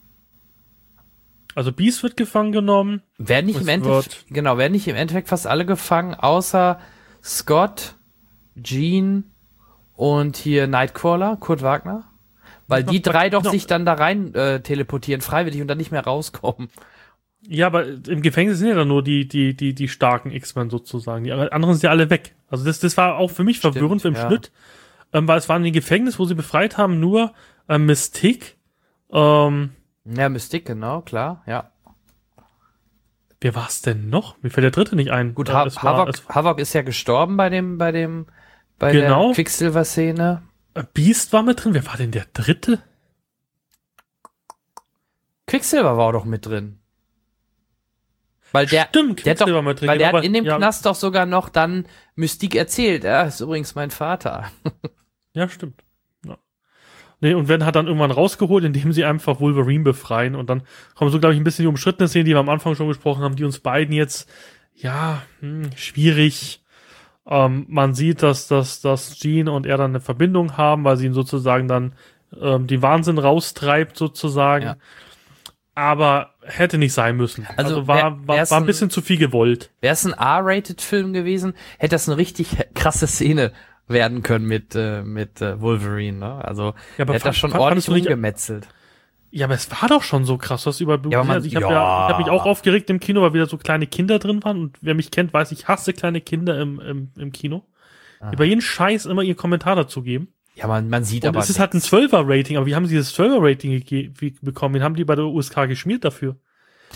Beast wird gefangen genommen. Werden nicht im Endeffekt fast alle gefangen, außer Scott, Jean und hier Nightcrawler, Kurt Wagner. Weil die drei sich dann da rein teleportieren, freiwillig und dann nicht mehr rauskommen. Ja, aber im Gefängnis sind ja dann nur die starken X-Men sozusagen. Die anderen sind ja alle weg. Also das war auch für mich verwirrend im Schnitt. Weil es waren im Gefängnis, wo sie befreit haben, nur Mystique. Ja, Mystique, genau, klar, ja. Wer war es denn noch? Mir fällt der dritte nicht ein. Gut, Havok ist ja gestorben bei der Quicksilver-Szene. Beast war mit drin. Wer war denn der dritte? Quicksilver war auch doch mit drin. Weil Quicksilver war mit drin. Weil der hat in dem Knast doch sogar noch dann Mystique erzählt. Er ist übrigens mein Vater. Ja, stimmt. Ja. Nee, und werden hat dann irgendwann rausgeholt, indem sie einfach Wolverine befreien. Und dann kommen so, glaube ich, ein bisschen die umstrittene Szene, die wir am Anfang schon gesprochen haben, die uns beiden jetzt, schwierig. Man sieht, dass Jean und er dann eine Verbindung haben, weil sie ihn sozusagen dann die Wahnsinn raustreibt, sozusagen. Ja. Aber hätte nicht sein müssen. Also war ein bisschen zu viel gewollt. Wäre es ein R-Rated-Film gewesen, hätte das eine richtig krasse Szene werden können mit Wolverine, ne? Also hätte das schon ordentlich rumgemetzelt. Ja, aber es war doch schon so krass, was über Blut. Also ich hab mich auch aufgeregt im Kino, weil wieder so kleine Kinder drin waren. Und wer mich kennt, weiß, ich hasse kleine Kinder im Kino. Die bei jedem Scheiß immer ihren Kommentar dazu geben. Ja, man sieht aber. Es ist halt ein 12er-Rating, aber wie haben sie das 12er-Rating bekommen? Wen haben die bei der USK geschmiert dafür?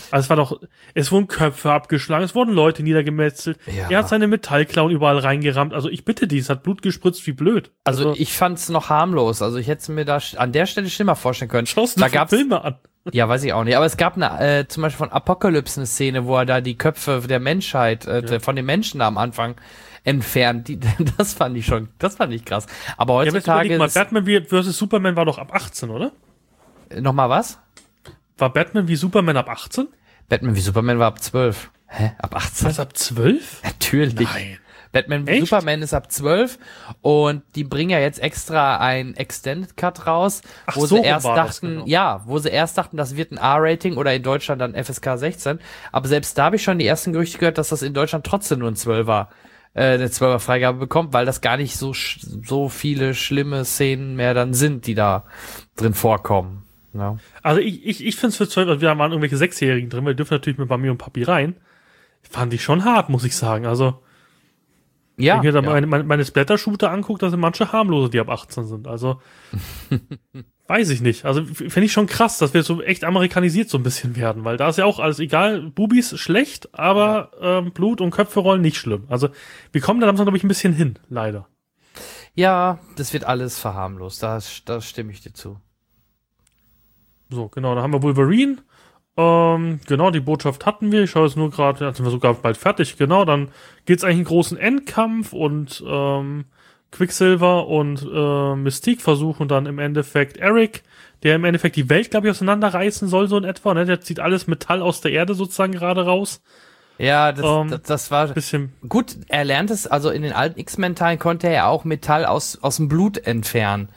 Also es wurden Köpfe abgeschlagen, es wurden Leute niedergemetzelt, Ja. er hat seine Metallklauen überall reingerammt, also ich bitte dich, es hat Blut gespritzt wie blöd. Also ich fand's noch harmlos. Also ich hätte mir da an der Stelle schlimmer vorstellen können. Schaust du Da die gab's Filme an? Ja, weiß ich auch nicht. Aber es gab zum Beispiel von Apocalypse eine Szene, wo er da die Köpfe der Menschheit, von den Menschen am Anfang entfernt. Das fand ich krass. Aber heutzutage ja, Batman vs. Superman war doch ab 18, oder? Nochmal was? War Batman wie Superman ab 18? Batman wie Superman war ab 12. Hä? Ab 18? Was, ab 12? Natürlich. Nein. Batman wie Echt? Superman ist ab 12 und die bringen ja jetzt extra ein Extended Cut raus, wo so sie erst war das, dachten, genau. wo sie erst dachten, das wird ein R-Rating oder in Deutschland dann FSK 16. Aber selbst da habe ich schon die ersten Gerüchte gehört, dass das in Deutschland trotzdem nur eine 12er Freigabe bekommt, weil das gar nicht so viele schlimme Szenen mehr dann sind, die da drin vorkommen. Ja. Also ich finde es für 12, also wir waren irgendwelche 6-Jährigen drin, weil die dürfen natürlich mit Mami und Papi rein. Fand ich schon hart, muss ich sagen. Also, Ja. wenn ich mir da meine Splatter-Shooter angucke, da sind manche harmlose, die ab 18 sind. Also, weiß ich nicht. Also, finde ich schon krass, dass wir so echt amerikanisiert so ein bisschen werden, weil da ist ja auch alles egal. Bubis schlecht, aber Blut und Köpfe rollen nicht schlimm. Also, wir kommen da langsam, glaube ich, ein bisschen hin, leider. Ja, das wird alles verharmlost. Da stimme ich dir zu. So, genau, da haben wir Wolverine. Genau, die Botschaft hatten wir. Ich schaue jetzt nur gerade, jetzt sind wir sogar bald fertig. Genau, dann geht's eigentlich einen großen Endkampf und Quicksilver und Mystique versuchen dann im Endeffekt Eric, der im Endeffekt die Welt, glaube ich, auseinanderreißen soll, so in etwa. Ne? Der zieht alles Metall aus der Erde sozusagen gerade raus. Ja, das war Bisschen gut. Er lernt es, also in den alten X-Men-Teilen konnte er ja auch Metall aus dem Blut entfernen.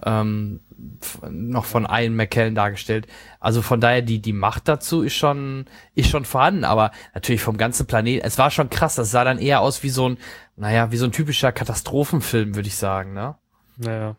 Noch von Ian McKellen dargestellt. Also von daher, die Macht dazu ist schon vorhanden, aber natürlich vom ganzen Planeten. Es war schon krass, das sah dann eher aus wie so ein typischer Katastrophenfilm, würde ich sagen, ne? Naja.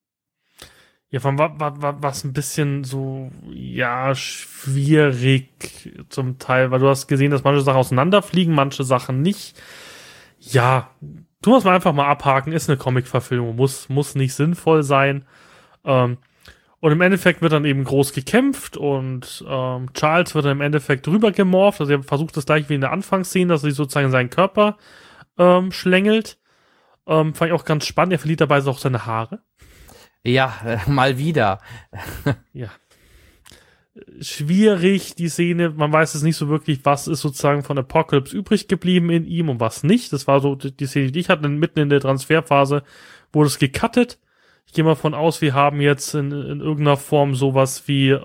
Ja, von was ein bisschen so, ja, schwierig zum Teil, weil du hast gesehen, dass manche Sachen auseinanderfliegen, manche Sachen nicht. Ja, tu das mal einfach mal abhaken, ist eine Comic-Verfilmung, muss nicht sinnvoll sein. Und im Endeffekt wird dann eben groß gekämpft und Charles wird dann im Endeffekt drüber gemorpht, also er versucht das gleich wie in der Anfangsszene, dass er sich sozusagen seinen Körper schlängelt. Fand ich auch ganz spannend, er verliert dabei auch seine Haare. Ja, mal wieder. Ja. Schwierig, die Szene, man weiß es nicht so wirklich, was ist sozusagen von Apocalypse übrig geblieben in ihm und was nicht. Das war so die Szene, die ich hatte, mitten in der Transferphase wurde es gecuttet. Ich gehe mal von aus, wir haben jetzt in irgendeiner Form sowas wie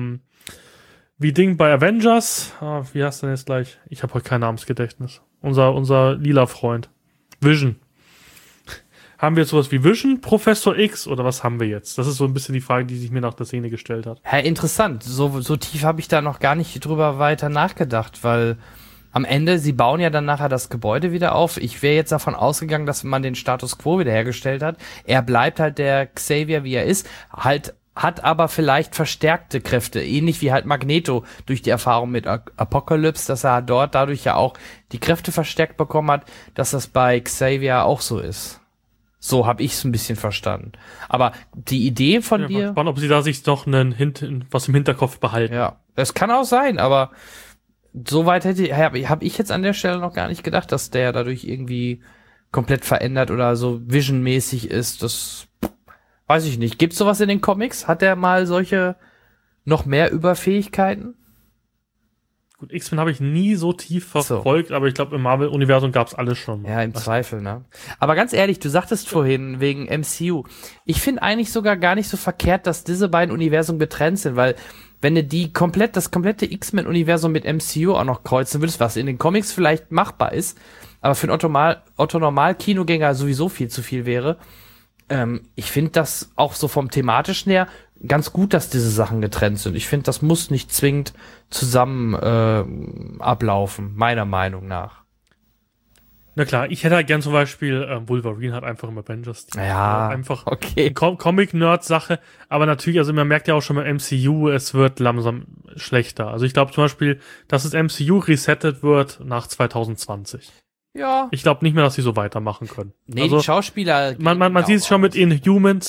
Ding bei Avengers. Wie heißt denn jetzt gleich? Ich habe heute kein Namensgedächtnis. Unser lila Freund. Vision. Haben wir jetzt sowas wie Vision, Professor X oder was haben wir jetzt? Das ist so ein bisschen die Frage, die sich mir nach der Szene gestellt hat. Ja, interessant. So tief habe ich da noch gar nicht drüber weiter nachgedacht, weil am Ende, sie bauen ja dann nachher das Gebäude wieder auf. Ich wäre jetzt davon ausgegangen, dass man den Status Quo wiederhergestellt hat. Er bleibt halt der Xavier, wie er ist, halt hat aber vielleicht verstärkte Kräfte, ähnlich wie halt Magneto durch die Erfahrung mit Apocalypse, dass er dort dadurch ja auch die Kräfte verstärkt bekommen hat, dass das bei Xavier auch so ist. So habe ich es ein bisschen verstanden. Aber die Idee von dir... Spannend, ob sie da sich doch was im Hinterkopf behalten. Ja, das kann auch sein, aber so weit habe ich jetzt an der Stelle noch gar nicht gedacht, dass der dadurch irgendwie komplett verändert oder so visionmäßig ist. Das weiß ich nicht. Gibt's sowas in den Comics? Hat der mal solche noch mehr Überfähigkeiten? Gut, X-Men habe ich nie so tief verfolgt, aber ich glaube, im Marvel-Universum gab's alles schon. Ja, im Zweifel, ne? Aber ganz ehrlich, du sagtest vorhin wegen MCU. Ich finde eigentlich sogar gar nicht so verkehrt, dass diese beiden Universen getrennt sind, weil wenn du das komplette X-Men-Universum mit MCU auch noch kreuzen würdest, was in den Comics vielleicht machbar ist, aber für einen Otto-Normal-Kinogänger sowieso viel zu viel wäre, ich finde das auch so vom thematischen her ganz gut, dass diese Sachen getrennt sind. Ich finde, das muss nicht zwingend zusammen ablaufen, meiner Meinung nach. Na klar, ich hätte halt gern zum Beispiel Wolverine hat einfach im Avengers. Ja, einfach okay. Comic-Nerd-Sache, aber natürlich, also man merkt ja auch schon beim MCU, es wird langsam schlechter. Also ich glaube zum Beispiel, dass das MCU resettet wird nach 2020. Ja. Ich glaube nicht mehr, dass sie so weitermachen können. Nee, also, die Schauspieler... Man sieht es schon mit Inhumans.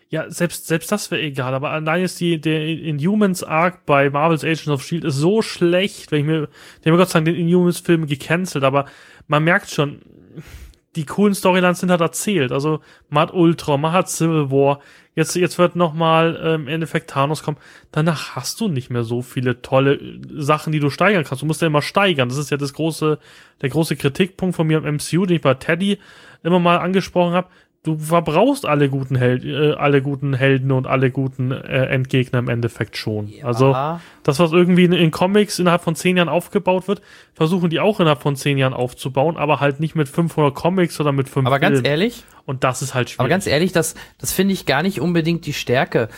Ja, selbst das wäre egal, aber allein ist der Inhumans Arc bei Marvel's Agents of S.H.I.E.L.D. ist so schlecht, die haben Gott sei Dank den Inhumans-Film gecancelt, aber man merkt schon, die coolen Storylines sind halt erzählt. Also man hat Ultron, man hat Civil War, jetzt wird nochmal im Endeffekt Thanos kommen. Danach hast du nicht mehr so viele tolle Sachen, die du steigern kannst. Du musst ja immer steigern. Das ist ja der große Kritikpunkt von mir im MCU, den ich bei Teddy immer mal angesprochen habe. Du verbrauchst alle guten Helden und alle guten Endgegner im Endeffekt schon. Ja. Also das, was irgendwie in Comics innerhalb von 10 Jahren aufgebaut wird, versuchen die auch innerhalb von 10 Jahren aufzubauen, aber halt nicht mit 500 Comics oder mit 5 Aber ganz ehrlich? Und das ist halt schwierig. Aber ganz ehrlich, das finde ich gar nicht unbedingt die Stärke.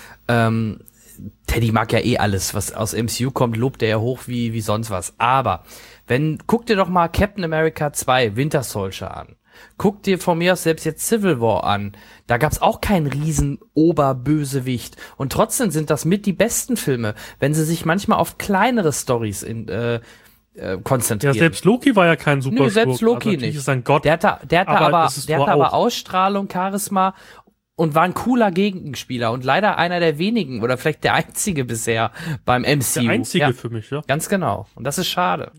Teddy mag ja eh alles, was aus MCU kommt, lobt er ja hoch wie sonst was. Aber guck dir doch mal Captain America 2 Winter Soldier an. Guck dir von mir aus selbst jetzt Civil War an. Da gab's auch keinen riesen Oberbösewicht. Und trotzdem sind das mit die besten Filme, wenn sie sich manchmal auf kleinere Storys konzentrieren. Ja, selbst Loki war ja kein Super Schurk. Selbst Loki nicht. Ist ein Gott. Der hatte aber Ausstrahlung, Charisma und war ein cooler Gegenspieler und leider einer der wenigen oder vielleicht der einzige bisher beim MCU. Der einzige für mich, ja. Ganz genau. Und das ist schade.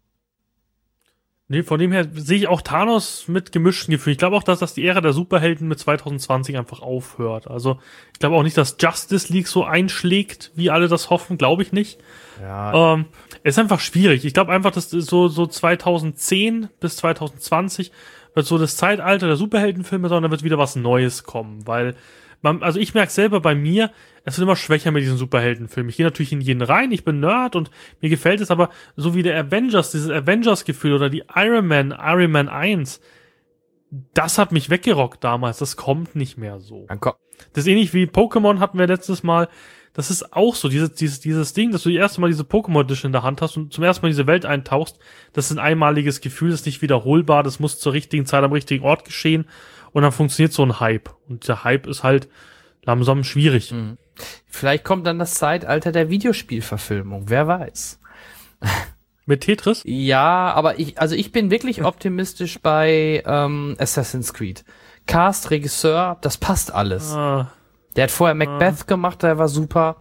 Nee, von dem her sehe ich auch Thanos mit gemischten Gefühlen. Ich glaube auch, dass das die Ära der Superhelden mit 2020 einfach aufhört. Also ich glaube auch nicht, dass Justice League so einschlägt, wie alle das hoffen. Glaube ich nicht. Ja. Ist einfach schwierig. Ich glaube einfach, dass so 2010 bis 2020 wird so das Zeitalter der Superheldenfilme, sondern da wird wieder was Neues kommen. Weil also ich merke selber bei mir, es wird immer schwächer mit diesen Superheldenfilmen. Ich gehe natürlich in jeden rein, ich bin Nerd und mir gefällt es, aber so wie der Avengers, dieses Avengers-Gefühl oder die Iron Man 1, das hat mich weggerockt damals. Das kommt nicht mehr so. Das ist ähnlich wie Pokémon hatten wir letztes Mal. Das ist auch so, dieses Ding, dass du das erste Mal diese Pokémon-Edition in der Hand hast und zum ersten Mal in diese Welt eintauchst. Das ist ein einmaliges Gefühl, das ist nicht wiederholbar, das muss zur richtigen Zeit am richtigen Ort geschehen. Und dann funktioniert so ein Hype. Und der Hype ist halt langsam schwierig. Vielleicht kommt dann das Zeitalter der Videospielverfilmung. Wer weiß. Mit Tetris? Ja, aber ich bin wirklich optimistisch bei Assassin's Creed. Cast, Regisseur, das passt alles. Der hat vorher Macbeth gemacht, der war super.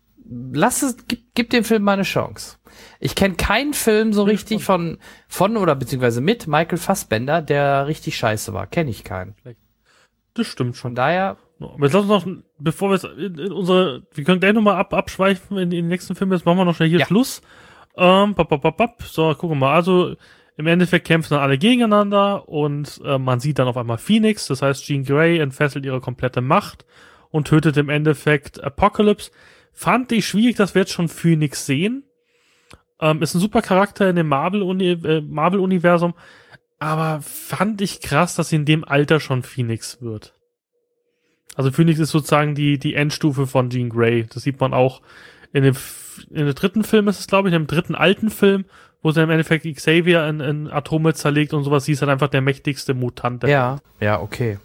Gib dem Film mal eine Chance. Ich kenne keinen Film so richtig von oder beziehungsweise mit Michael Fassbender, der richtig scheiße war. Kenne ich keinen. Das stimmt schon. Von daher. Aber jetzt lass uns noch, bevor wir wir können gleich nochmal abschweifen in den nächsten Film, jetzt machen wir noch schnell hier Schluss. So, gucken wir mal. Also, im Endeffekt kämpfen dann alle gegeneinander und man sieht dann auf einmal Phoenix, das heißt Jean Grey entfesselt ihre komplette Macht und tötet im Endeffekt Apocalypse. Fand ich schwierig, dass wir jetzt schon Phoenix sehen. Ist ein super Charakter in dem Marvel-Universum, aber fand ich krass, dass sie in dem Alter schon Phoenix wird. Also Phoenix ist sozusagen die Endstufe von Jean Grey. Das sieht man auch in dem dritten Film, ist es glaube ich, in dem dritten alten Film, wo sie im Endeffekt Xavier in Atome zerlegt und sowas. Sie ist halt einfach der mächtigste Mutant. Ja, okay.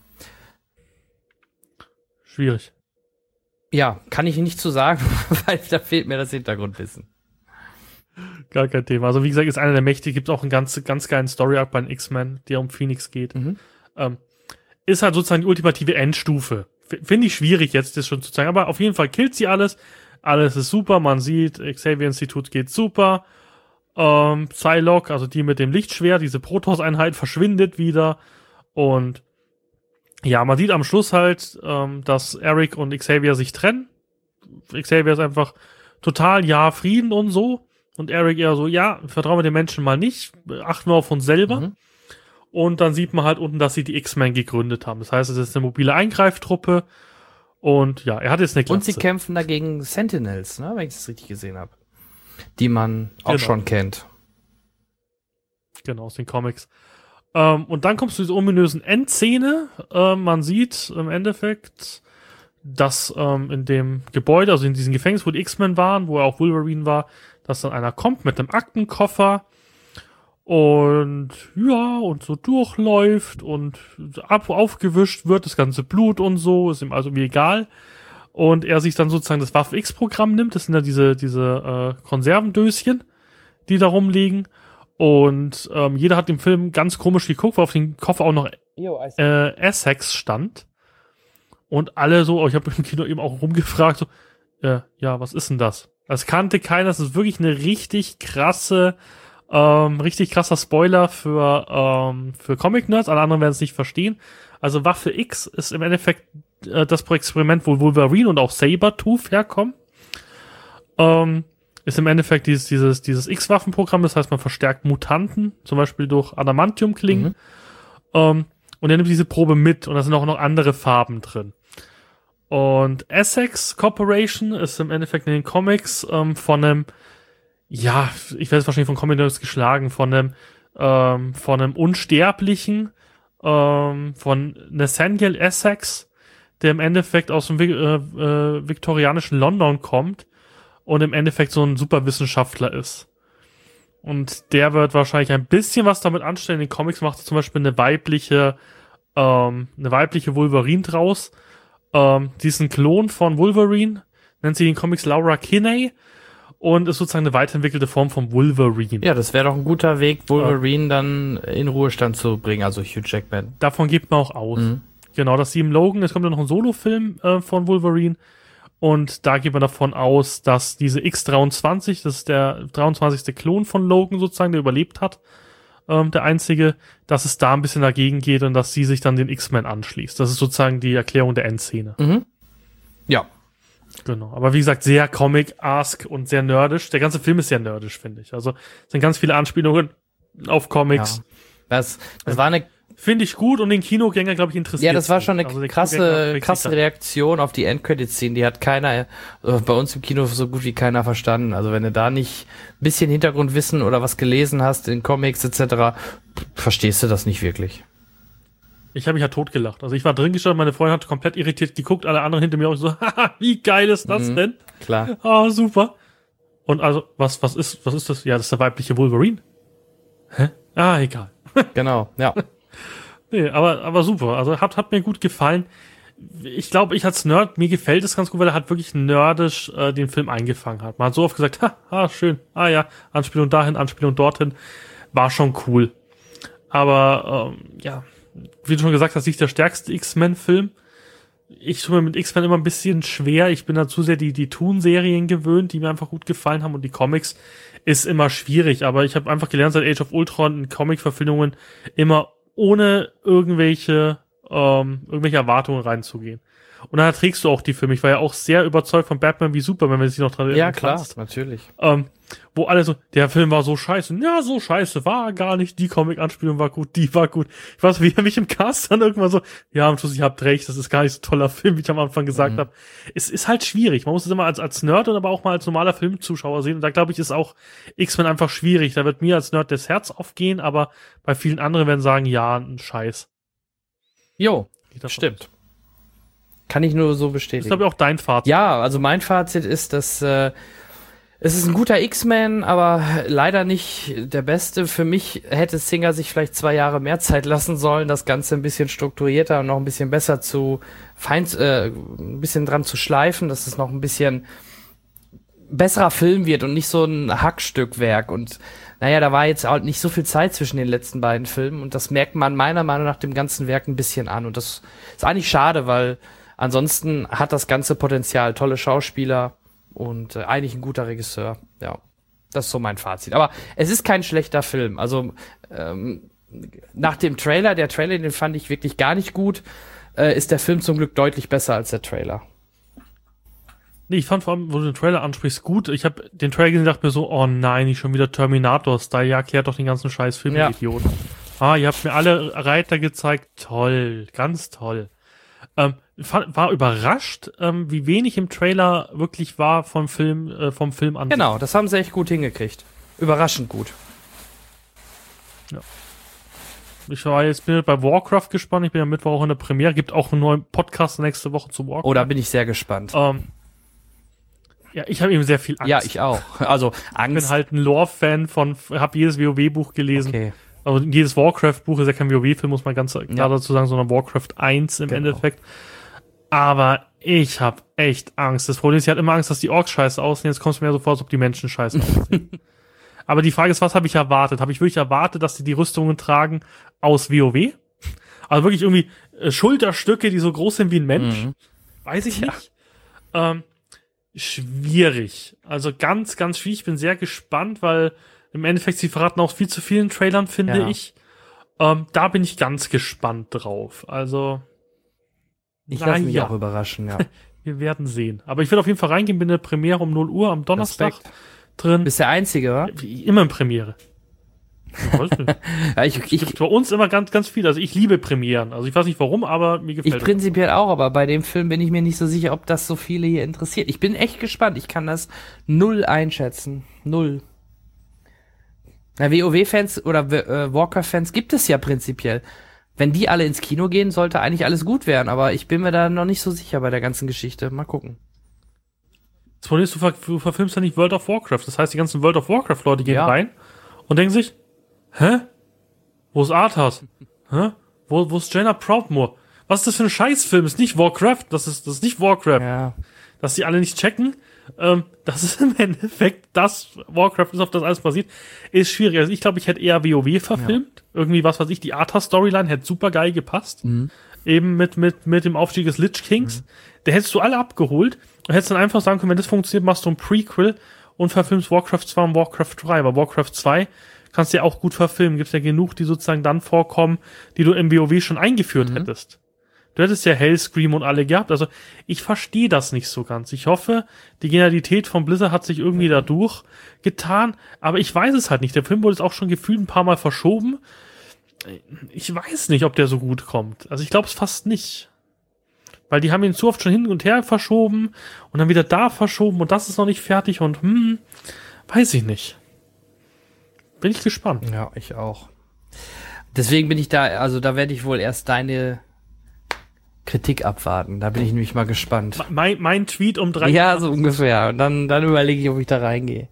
Schwierig. Ja, kann ich nicht zu sagen, weil da fehlt mir das Hintergrundwissen. Gar kein Thema. Also wie gesagt, ist einer der mächtigen. Gibt auch einen ganz geilen Story-Arc bei den X-Men, der um Phoenix geht. Ist halt sozusagen die ultimative Endstufe. Finde ich schwierig jetzt, das schon zu zeigen. Aber auf jeden Fall killt sie alles. Alles ist super. Man sieht, Xavier-Institut geht super. Psylocke, also die mit dem Lichtschwert, diese Protoss-Einheit verschwindet wieder. Und ja, man sieht am Schluss halt, dass Eric und Xavier sich trennen. Xavier ist einfach total, Frieden und so. Und Eric eher so, vertrauen wir den Menschen mal nicht. Achten wir auf uns selber. Und dann sieht man halt unten, dass sie die X-Men gegründet haben. Das heißt, es ist eine mobile Eingreiftruppe. Und ja, er hat jetzt eine Glatze. Und sie kämpfen dagegen Sentinels, ne, wenn ich das richtig gesehen habe. Die man auch schon kennt. Genau, aus den Comics. Und dann kommst du zu dieser ominösen Endszene. Man sieht im Endeffekt, dass in dem Gebäude, also in diesem Gefängnis, wo die X-Men waren, wo auch Wolverine war, dass dann einer kommt mit einem Aktenkoffer und und so durchläuft und aufgewischt wird, das ganze Blut und so, ist ihm also wie egal. Und er sich dann sozusagen das Waffe-X-Programm nimmt, das sind ja diese Konservendöschen, die da rumliegen. Und jeder hat im Film ganz komisch geguckt, weil auf dem Koffer auch noch Essex stand. Und alle so, ich habe im Kino eben auch rumgefragt, so, ja, was ist denn das? Das kannte keiner, das ist wirklich eine richtig krasser Spoiler für Comic-Nerds, alle anderen werden es nicht verstehen. Also Waffe X ist im Endeffekt das Experiment, wo Wolverine und auch Sabertooth herkommen. Ist im Endeffekt dieses X-Waffen-Programm, das heißt, man verstärkt Mutanten, zum Beispiel durch Adamantium-Klingen. Und er nimmt diese Probe mit und da sind auch noch andere Farben drin. Und Essex Corporation ist im Endeffekt in den Comics von einem, ja, ich werde es wahrscheinlich von Comic-Nerds geschlagen, von einem Unsterblichen, von Nathaniel Essex, der im Endeffekt aus dem viktorianischen London kommt und im Endeffekt so ein Superwissenschaftler ist. Und der wird wahrscheinlich ein bisschen was damit anstellen. In den Comics macht er zum Beispiel eine weibliche Wolverine draus. Die ist ein Klon von Wolverine, nennt sie in den Comics Laura Kinney und ist sozusagen eine weiterentwickelte Form von Wolverine. Ja, das wäre doch ein guter Weg, Wolverine dann in Ruhestand zu bringen, also Hugh Jackman. Davon geht man auch aus. Genau, das Team Logan, es kommt ja noch ein Solo-Film von Wolverine und da geht man davon aus, dass diese X-23, das ist der 23. Klon von Logan sozusagen, der überlebt hat, der einzige, dass es da ein bisschen dagegen geht und dass sie sich dann den X-Men anschließt. Das ist sozusagen die Erklärung der Endszene. Ja. Genau. Aber wie gesagt, sehr Comic-ask und sehr nerdisch. Der ganze Film ist sehr nerdisch, finde ich. Also es sind ganz viele Anspielungen auf Comics. Ja. Das war eine... Finde ich gut und den Kinogänger, glaube ich, interessiert. Ja, das war schon eine krasse Reaktion auf die Endcredit-Szene. Die hat keiner, bei uns im Kino so gut wie keiner verstanden. Also wenn du da nicht ein bisschen Hintergrundwissen oder was gelesen hast in Comics etc., verstehst du das nicht wirklich. Ich habe mich ja totgelacht. Also ich war drin gestanden, meine Freundin hat komplett irritiert geguckt, alle anderen hinter mir auch so, haha, wie geil ist das denn? Klar. Ah, super. Und also, was ist das? Ja, das ist der weibliche Wolverine. Hä? Ah, egal. Genau, ja. Nee, aber super. Also hat mir gut gefallen. Ich glaube, ich als Nerd, mir gefällt es ganz gut, weil er hat wirklich nerdisch den Film eingefangen hat. Man hat so oft gesagt, schön. Ah ja, Anspielung dahin, Anspielung dorthin. War schon cool. Aber ja, wie du schon gesagt hast, nicht der stärkste X-Men-Film. Ich tue mir mit X-Men immer ein bisschen schwer. Ich bin da zu sehr die Toon-Serien gewöhnt, die mir einfach gut gefallen haben. Und die Comics ist immer schwierig. Aber ich habe einfach gelernt, seit Age of Ultron in Comic-Verfilmungen immer ohne irgendwelche Erwartungen reinzugehen. Und dann trägst du auch die Filme. Ich war ja auch sehr überzeugt von Batman wie Superman, wenn du dich noch dran erinnern kannst. Ja, klar, natürlich. Wo alle so, der Film war so scheiße. Ja, so scheiße war gar nicht. Die Comic-Anspielung war gut, die war gut. Ich weiß, wie er mich im Cast dann irgendwann so, ja, am Schluss, ich habt recht, das ist gar nicht so ein toller Film, wie ich am Anfang gesagt habe. Es ist halt schwierig. Man muss es immer als Nerd und aber auch mal als normaler Filmzuschauer sehen. Und da, glaube ich, ist auch X-Men einfach schwierig. Da wird mir als Nerd das Herz aufgehen, aber bei vielen anderen werden sagen, ja, ein Scheiß. Jo, stimmt. Kann ich nur so bestätigen. Das ist, glaube ich, auch dein Fazit. Ja, also mein Fazit ist, dass es ist ein guter X-Men, aber leider nicht der beste. Für mich hätte Singer sich vielleicht 2 Jahre mehr Zeit lassen sollen, das Ganze ein bisschen strukturierter und noch ein bisschen besser ein bisschen dran zu schleifen, dass es noch ein bisschen besserer Film wird und nicht so ein Hackstückwerk. Und naja, da war jetzt halt nicht so viel Zeit zwischen den letzten beiden Filmen und das merkt man meiner Meinung nach dem ganzen Werk ein bisschen an. Und das ist eigentlich schade, weil ansonsten hat das ganze Potenzial, tolle Schauspieler und eigentlich ein guter Regisseur. Ja, das ist so mein Fazit. Aber es ist kein schlechter Film. Also nach dem Trailer, den fand ich wirklich gar nicht gut, ist der Film zum Glück deutlich besser als der Trailer. Nee, ich fand vor allem, wo du den Trailer ansprichst, gut. Ich habe den Trailer gesehen und dachte mir so, oh nein, nicht schon wieder Terminator-Style. Ja, erklärt doch den ganzen scheiß Film, ja. Idioten. Ihr habt mir alle Reiter gezeigt. Toll, ganz toll. War überrascht, wie wenig im Trailer wirklich war vom Film an. Genau, das haben sie echt gut hingekriegt. Überraschend gut. Ja. Ich bin bei Warcraft gespannt. Ich bin ja Mittwoch auch in der Premiere. Gibt auch einen neuen Podcast nächste Woche zu Warcraft. Oh, da bin ich sehr gespannt. Ja, ich habe eben sehr viel Angst. Ja, ich auch. Also Angst. Ich bin halt ein Lore-Fan habe jedes WoW-Buch gelesen. Okay. Also jedes Warcraft-Buch ist ja kein WoW-Film, muss man ganz klar dazu sagen, sondern Warcraft 1 im Endeffekt. Aber ich habe echt Angst. Das Problem ist, ich hatte immer Angst, dass die Orks scheiße aussehen. Jetzt kommt es mir ja so vor, als ob die Menschen scheiße aussehen. Aber die Frage ist, was habe ich erwartet? Habe ich wirklich erwartet, dass die Rüstungen tragen aus WoW? Also wirklich irgendwie Schulterstücke, die so groß sind wie ein Mensch. Weiß ich Ja. nicht. Schwierig. Also ganz, ganz schwierig. Ich bin sehr gespannt, weil im Endeffekt sie verraten auch viel zu vielen Trailern, finde Ja. ich. Da bin ich ganz gespannt drauf. Also, Ich lasse mich naja. auch überraschen, ja. Wir werden sehen. Aber ich werde auf jeden Fall reingehen, bin in der Premiere um 0 Uhr am Donnerstag Respekt. drin. Bist der Einzige, wa? Wie immer in Premiere. Ja, ich Gibt bei uns immer ganz, ganz viel. Also ich liebe Premieren. Also ich weiß nicht warum, aber mir gefällt es. prinzipiell auch, aber bei dem Film bin ich mir nicht so sicher, ob das so viele hier interessiert. Ich bin echt gespannt. Ich kann das 0 einschätzen. 0. Na, WoW-Fans oder Warcraft-Fans gibt es ja prinzipiell. Wenn die alle ins Kino gehen, sollte eigentlich alles gut werden, aber ich bin mir da noch nicht so sicher bei der ganzen Geschichte. Mal gucken. Das Problem ist, du verfilmst ja nicht World of Warcraft. Das heißt, die ganzen World of Warcraft-Leute gehen Ja. rein und denken sich, hä? Wo ist Arthas? Hä? Wo ist Jaina Proudmoore? Was ist das für ein Scheißfilm? Ist nicht Warcraft. Das ist nicht Warcraft. Ja. Dass die alle nicht checken, das ist im Endeffekt das Warcraft ist, auf das alles basiert, ist schwierig. Also ich glaube, ich hätte eher WoW verfilmt. Irgendwie, was weiß ich, die Arthas-Storyline hätte super geil gepasst. Eben mit dem Aufstieg des Lich Kings. Da hättest du alle abgeholt und hättest dann einfach sagen können, wenn das funktioniert, machst du ein Prequel und verfilmst Warcraft 2 und Warcraft 3. Aber Warcraft 2 kannst du ja auch gut verfilmen. Gibt's ja genug, die sozusagen dann vorkommen, die du im WoW schon eingeführt hättest. Du hättest ja Hellscream und alle gehabt. Also ich verstehe das nicht so ganz. Ich hoffe, die Genialität von Blizzard hat sich irgendwie dadurch getan. Aber ich weiß es halt nicht. Der Film wurde jetzt auch schon gefühlt ein paar Mal verschoben. Ich weiß nicht, ob der so gut kommt. Also ich glaube es fast nicht. Weil die haben ihn zu oft schon hin und her verschoben und dann wieder da verschoben und das ist noch nicht fertig und weiß ich nicht. Bin ich gespannt. Ja, ich auch. Deswegen bin ich da, also da werde ich wohl erst deine Kritik abwarten. Da bin ich nämlich mal gespannt. Mein Tweet um 3 Ja, so ungefähr. Und dann überlege ich, ob ich da reingehe.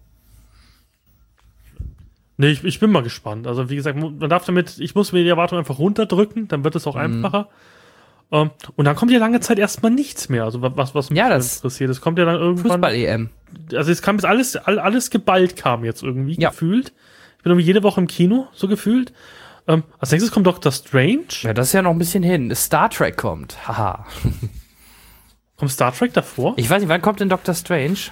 Nee, ich bin mal gespannt. Also wie gesagt, man darf damit, ich muss mir die Erwartung einfach runterdrücken, dann wird es auch einfacher. Und dann kommt ja lange Zeit erstmal nichts mehr. Also was mich Ja, das interessiert. Es kommt ja dann irgendwann. Fußball-EM. Also es kam jetzt alles geballt kam jetzt irgendwie Ja. gefühlt. Ich bin irgendwie jede Woche im Kino, so gefühlt. Als nächstes kommt Doctor Strange. Ja, das ist ja noch ein bisschen hin. Star Trek kommt. Haha. Kommt Star Trek davor? Ich weiß nicht, wann kommt denn Doctor Strange? Ich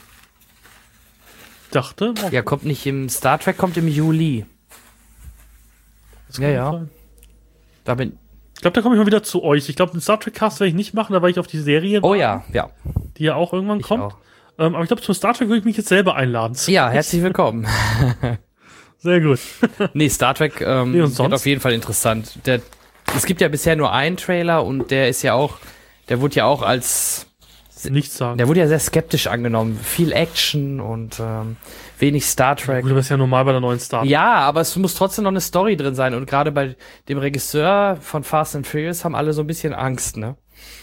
dachte. Ja, kommt nicht im Star Trek, kommt im Juli. das Ja, kann ja. sein. Da bin. Ich glaube, da komme ich mal wieder zu euch. Ich glaube, den Star Trek Cast werde ich nicht machen, da werde ich auf die Serie Oh warten, ja, ja. die ja auch irgendwann Ich kommt. auch. Aber ich glaube, zum Star Trek würde ich mich jetzt selber einladen. Ja, herzlich willkommen. Sehr gut. Nee, Star Trek und wird sonst? auf jeden Fall interessant. Es gibt ja bisher nur einen Trailer und der wurde ja auch als, Nichts sagen. der wurde ja sehr skeptisch angenommen. Viel Action und wenig Star Trek. Gut, das ist ja normal bei der neuen Star Trek. Ja, aber es muss trotzdem noch eine Story drin sein und gerade bei dem Regisseur von Fast and Furious haben alle so ein bisschen Angst, ne?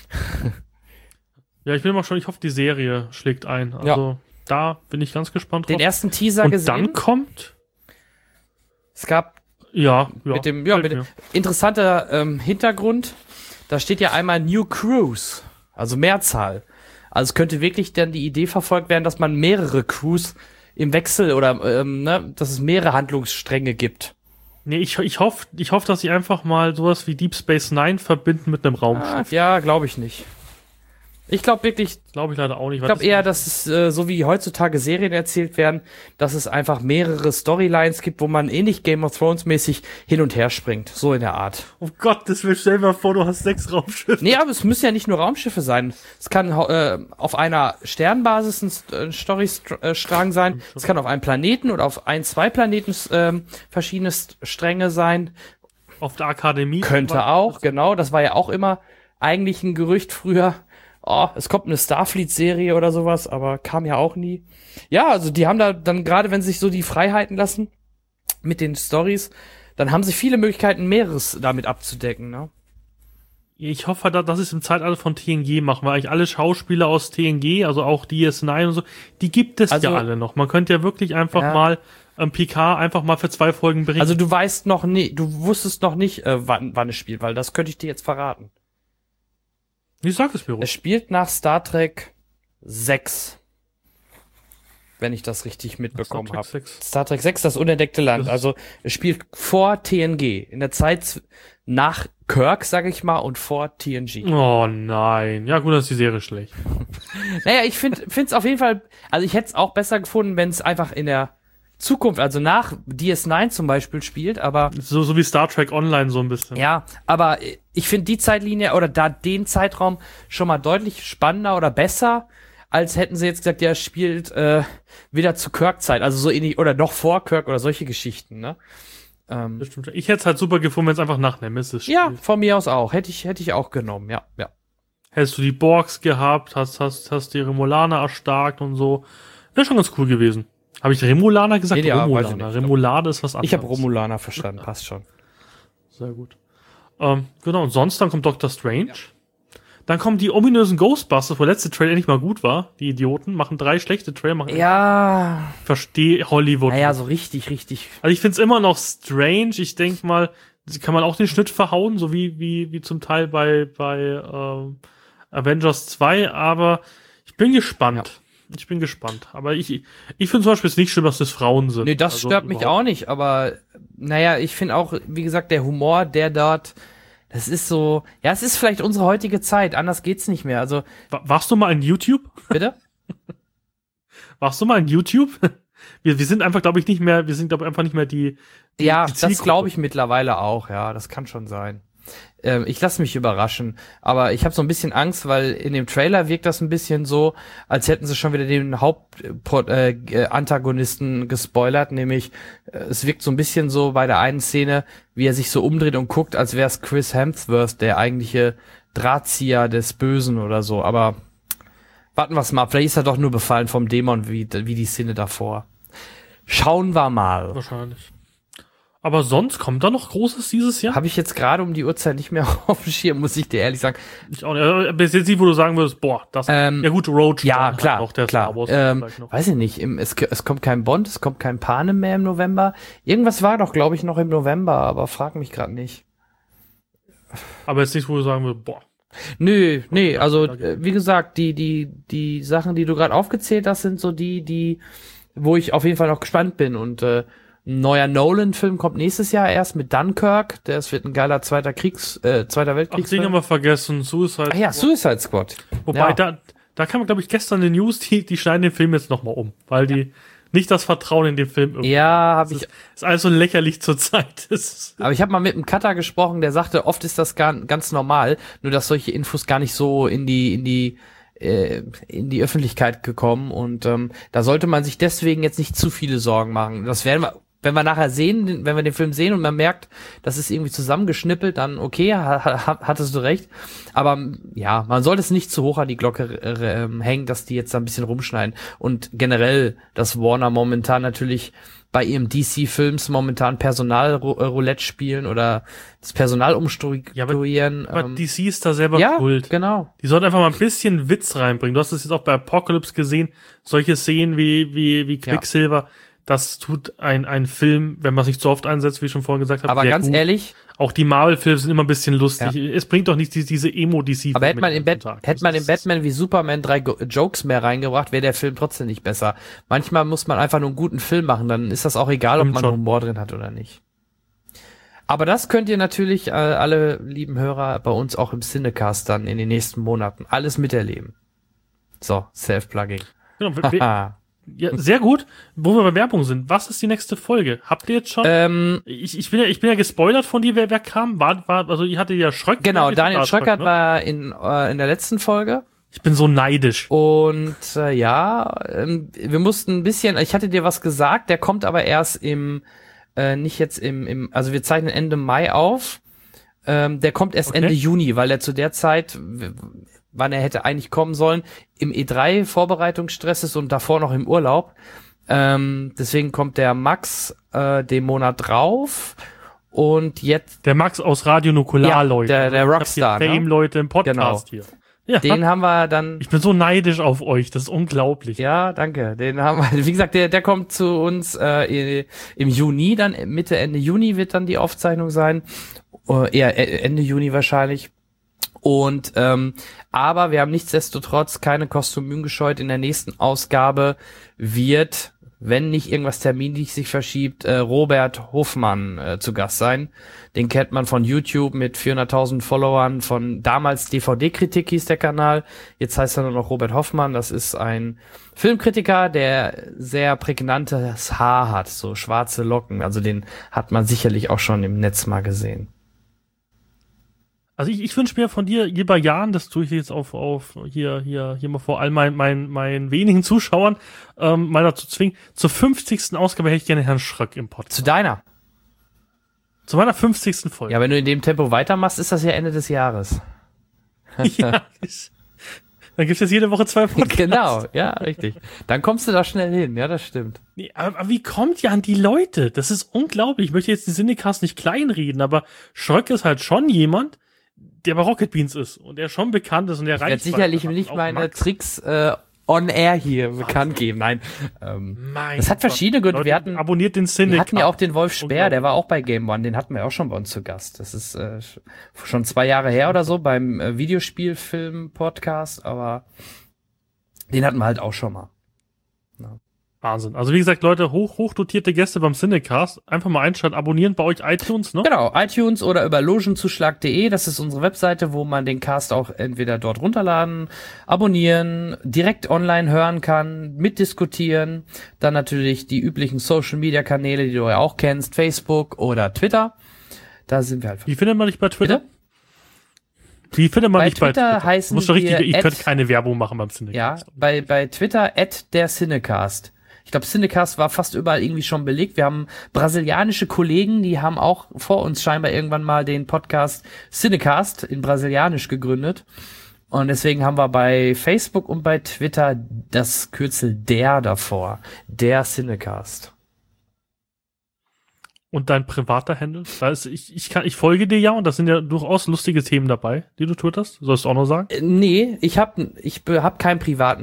Ja, ich bin immer schon, ich hoffe, die Serie schlägt ein. Also da bin ich ganz gespannt drauf. Den ersten Teaser und gesehen. dann kommt, Es gab ja, mit dem gefällt mir. interessanter Hintergrund. Da steht ja einmal New Crews, also Mehrzahl. Also es könnte wirklich dann die Idee verfolgt werden, dass man mehrere Crews im Wechsel oder dass es mehrere Handlungsstränge gibt. Nee, ich hoffe, dass sie einfach mal sowas wie Deep Space Nine verbinden mit einem Raumschiff. Ja, glaube ich nicht. Ich glaube wirklich, Glaube ich leider auch nicht. ich glaube eher, dass es so wie heutzutage Serien erzählt werden, dass es einfach mehrere Storylines gibt, wo man ähnlich Game of Thrones mäßig hin und her springt. So in der Art. Oh Gott, das will stell dir mal vor, du hast 6 Raumschiffe. Nee, aber es müssen ja nicht nur Raumschiffe sein. Es kann auf einer Sternbasis ein Storystrang sein. Es kann auf einem Planeten oder auf zwei Planeten verschiedene Stränge sein. Auf der Akademie. Könnte auch, genau. Das war ja auch immer eigentlich ein Gerücht früher. Oh, es kommt eine Starfleet-Serie oder sowas, aber kam ja auch nie. Ja, also die haben da dann gerade, wenn sie sich so die Freiheiten lassen mit den Stories, dann haben sie viele Möglichkeiten, mehreres damit abzudecken, ne? Ich hoffe, dass sie es im Zeitalter von TNG machen, weil eigentlich alle Schauspieler aus TNG, also auch DS9 und so, die gibt es Also- ja alle noch. Man könnte ja wirklich einfach mal Picard einfach mal für 2 Folgen berichten. Also du weißt noch nie, du wusstest noch nicht, wann es spielt, weil das könnte ich dir jetzt verraten. Wie sagt es mir Es ruhig? spielt nach Star Trek 6. wenn ich das richtig mitbekommen Star habe. Trek 6. Star Trek 6, das unentdeckte Land. Also es spielt vor TNG, in der Zeit nach Kirk, sag ich mal, und vor TNG. Oh nein. Ja gut, dann ist die Serie schlecht. Naja, ich find's auf jeden Fall, also ich hätte es auch besser gefunden, wenn es einfach in der Zukunft, also nach DS9 zum Beispiel spielt, aber So wie Star Trek Online so ein bisschen. ja, aber ich finde die Zeitlinie oder da den Zeitraum schon mal deutlich spannender oder besser, als hätten sie jetzt gesagt, ja, spielt wieder zu Kirk-Zeit, also so ähnlich oder noch vor Kirk oder solche Geschichten, ne? Das stimmt. Ich hätte es halt super gefunden, wenn es einfach nach Nemesis spielt. Ja, von mir aus auch. Hätte ich auch genommen, ja. Hättest du die Borgs gehabt, hast die Remulaner erstarkt und so. Wäre schon ganz cool gewesen. Habe ich Remulaner gesagt? Nee, ja, weiß ich Romulaner. nicht. Remulade ist was anderes. Ich habe Romulaner verstanden, passt schon. Sehr gut. Genau, und sonst dann kommt Doctor Strange. Ja. Dann kommen die ominösen Ghostbusters, wo der letzte Trailer nicht mal gut war. Die Idioten machen 3 schlechte Trailer. Ja. Verstehe Hollywood. Naja, so richtig. Also ich find's immer noch strange. Ich denk mal, kann man auch den Schnitt verhauen, so wie zum Teil bei Avengers 2, aber ich bin gespannt. Ja. Ich bin gespannt. Aber ich finde zum Beispiel es nicht schlimm, dass das Frauen sind. Nee, das stört mich auch nicht, aber naja, ich finde auch, wie gesagt, der Humor, der dort, das ist so, ja, es ist vielleicht unsere heutige Zeit, anders geht's nicht mehr. Also warst du mal in YouTube? Bitte? Warst du mal in YouTube? Wir sind einfach, glaube ich, nicht mehr, wir sind, glaube ich, einfach nicht mehr die ja, die das glaube ich mittlerweile auch, ja, das kann schon sein. Ich lasse mich überraschen, aber ich habe so ein bisschen Angst, weil in dem Trailer wirkt das ein bisschen so, als hätten sie schon wieder den Hauptantagonisten gespoilert, nämlich es wirkt so ein bisschen so bei der einen Szene, wie er sich so umdreht und guckt, als wäre es Chris Hemsworth, der eigentliche Drahtzieher des Bösen oder so, aber warten wir es mal ab, vielleicht ist er doch nur befallen vom Dämon, wie die Szene davor. Schauen wir mal. Wahrscheinlich. Aber sonst kommt da noch Großes dieses Jahr? Habe ich jetzt gerade um die Uhrzeit nicht mehr auf dem Schirm, muss ich dir ehrlich sagen. Ich auch nicht. Bis jetzt nicht, wo du sagen würdest, boah, das, ja gut, Roach. Ja, klar, noch der klar. Star Wars noch. Weiß ich nicht, es kommt kein Bond, es kommt kein Panem mehr im November. Irgendwas war doch, glaube ich, noch im November, aber frag mich gerade nicht. Aber jetzt nicht, wo du sagen würdest, boah. Nö, nee, also wie gesagt, die Sachen, die du gerade aufgezählt hast, sind so die, wo ich auf jeden Fall noch gespannt bin und ein neuer Nolan-Film kommt nächstes Jahr erst mit Dunkirk. Das wird ein geiler Zweiter Weltkriegsfilm. Ach, den haben wir vergessen. Suicide Squad. Ach ja, Suicide Squad. Wobei, da kann man, glaube ich, gestern in den News, die schneiden den Film jetzt nochmal um. Weil die nicht das Vertrauen in den Film irgendwie. Ja, habe ich. Ist alles so lächerlich zur Zeit. Aber ich habe mal mit einem Cutter gesprochen, der sagte, oft ist das ganz normal, nur dass solche Infos gar nicht so in die Öffentlichkeit gekommen und da sollte man sich deswegen jetzt nicht zu viele Sorgen machen. Das werden wir, wenn wir nachher sehen, wenn wir den Film sehen und man merkt, das ist irgendwie zusammengeschnippelt, dann okay, hattest du recht. Aber ja, man sollte es nicht zu hoch an die Glocke hängen, dass die jetzt da ein bisschen rumschneiden. Und generell, dass Warner momentan natürlich bei ihrem DC-Films momentan Personalroulette spielen oder das Personal umstrukturieren. Ja, aber DC ist da selber schuld. Ja, genau. Die sollten einfach mal ein bisschen Witz reinbringen. Du hast es jetzt auch bei Apocalypse gesehen, solche Szenen wie Quicksilver. Ja. Das tut ein Film, wenn man es nicht so oft einsetzt, wie ich schon vorhin gesagt habe. Aber ganz gut. Ehrlich, auch die Marvel-Filme sind immer ein bisschen lustig. Ja. Es bringt doch nicht diese Emo-DC. Aber hätte man in Batman wie Superman 3 Jokes mehr reingebracht, wäre der Film trotzdem nicht besser. Manchmal muss man einfach nur einen guten Film machen, dann ist das auch egal, ob man Humor drin hat oder nicht. Aber das könnt ihr natürlich alle lieben Hörer bei uns auch im Cinecast dann in den nächsten Monaten alles miterleben. So, Self-Plugging. Genau, ja, sehr gut. Wo wir bei Werbung sind, was ist die nächste Folge? Habt ihr jetzt schon? Ich bin ja gespoilert von dir, wer kam. Also ihr hattet ja Schröck. Genau, Daniel Schröckert war in der letzten Folge. Ich bin so neidisch. Und wir mussten ein bisschen, ich hatte dir was gesagt, der kommt aber erst nicht jetzt also wir zeichnen Ende Mai auf. Der kommt erst Ende Juni, weil er zu der Zeit, wann er hätte eigentlich kommen sollen, im E3-Vorbereitungsstress ist und davor noch im Urlaub. Deswegen kommt der Max den Monat drauf und jetzt... Der Max aus Radio Nukular, Leute. Der Rockstar, Fame-Leute im Podcast hier. Ja. Den haben wir dann... Ich bin so neidisch auf euch, das ist unglaublich. Ja, danke. Den haben wir, wie gesagt, der kommt zu uns im Juni, dann Ende Juni wird dann die Aufzeichnung sein. Eher Ende Juni wahrscheinlich. Und aber wir haben nichtsdestotrotz keine Kosten und Mühen gescheut. In der nächsten Ausgabe wird, wenn nicht irgendwas terminlich sich verschiebt, Robert Hofmann zu Gast sein. Den kennt man von YouTube mit 400.000 Followern, von damals DVD-Kritik hieß der Kanal. Jetzt heißt er nur noch Robert Hoffmann. Das ist ein Filmkritiker, der sehr prägnantes Haar hat, so schwarze Locken. Also den hat man sicherlich auch schon im Netz mal gesehen. Also ich wünsche mir von dir, lieber Jan, das tue ich jetzt auf hier mal vor all meinen wenigen Zuschauern mal dazu zwingen. Zur 50. Ausgabe hätte ich gerne Herrn Schröck im Podcast. Zu deiner? Zu meiner 50. Folge. Ja, wenn du in dem Tempo weitermachst, ist das ja Ende des Jahres. Ja, dann gibt's jetzt jede Woche 2 Podcasts. Genau, ja, richtig. Dann kommst du da schnell hin, ja, das stimmt. Nee, aber wie kommt Jan die Leute? Das ist unglaublich. Ich möchte jetzt die Cinecast nicht kleinreden, aber Schröck ist halt schon jemand, der bei Rocket Beans ist und der schon bekannt ist und der reicht. Ich werde sicherlich nicht meine Tricks on air hier bekannt geben. Nein, das hat verschiedene Gründe. Wir abonniert den Cinecast. Wir hatten ja auch den Wolf Speer, der war auch bei Game One, den hatten wir auch schon bei uns zu Gast. Das ist schon 2 Jahre her oder so beim Videospielfilm-Podcast, aber den hatten wir halt auch schon mal. Ja. Wahnsinn. Also wie gesagt, Leute, hochdotierte Gäste beim Cinecast. Einfach mal einschalten, abonnieren bei euch iTunes, ne? Genau, iTunes oder über logenzuschlag.de. Das ist unsere Webseite, wo man den Cast auch entweder dort runterladen, abonnieren, direkt online hören kann, mitdiskutieren. Dann natürlich die üblichen Social-Media-Kanäle, die du ja auch kennst, Facebook oder Twitter. Da sind wir halt. Wie findet man dich bei Twitter? Bitte? Wie findet man dich bei Twitter? Heißen muss richtig, ich könnte keine Werbung machen beim Cinecast. Ja, bei Twitter @der Cinecast. Ich glaube, Cinecast war fast überall irgendwie schon belegt. Wir haben brasilianische Kollegen, die haben auch vor uns scheinbar irgendwann mal den Podcast Cinecast in Brasilianisch gegründet. Und deswegen haben wir bei Facebook und bei Twitter das Kürzel der davor. Der Cinecast. Und dein privater Handle? Da ist, ich folge dir ja und das sind ja durchaus lustige Themen dabei, die du twitterst. Sollst du auch noch sagen? Nee, ich hab keinen privaten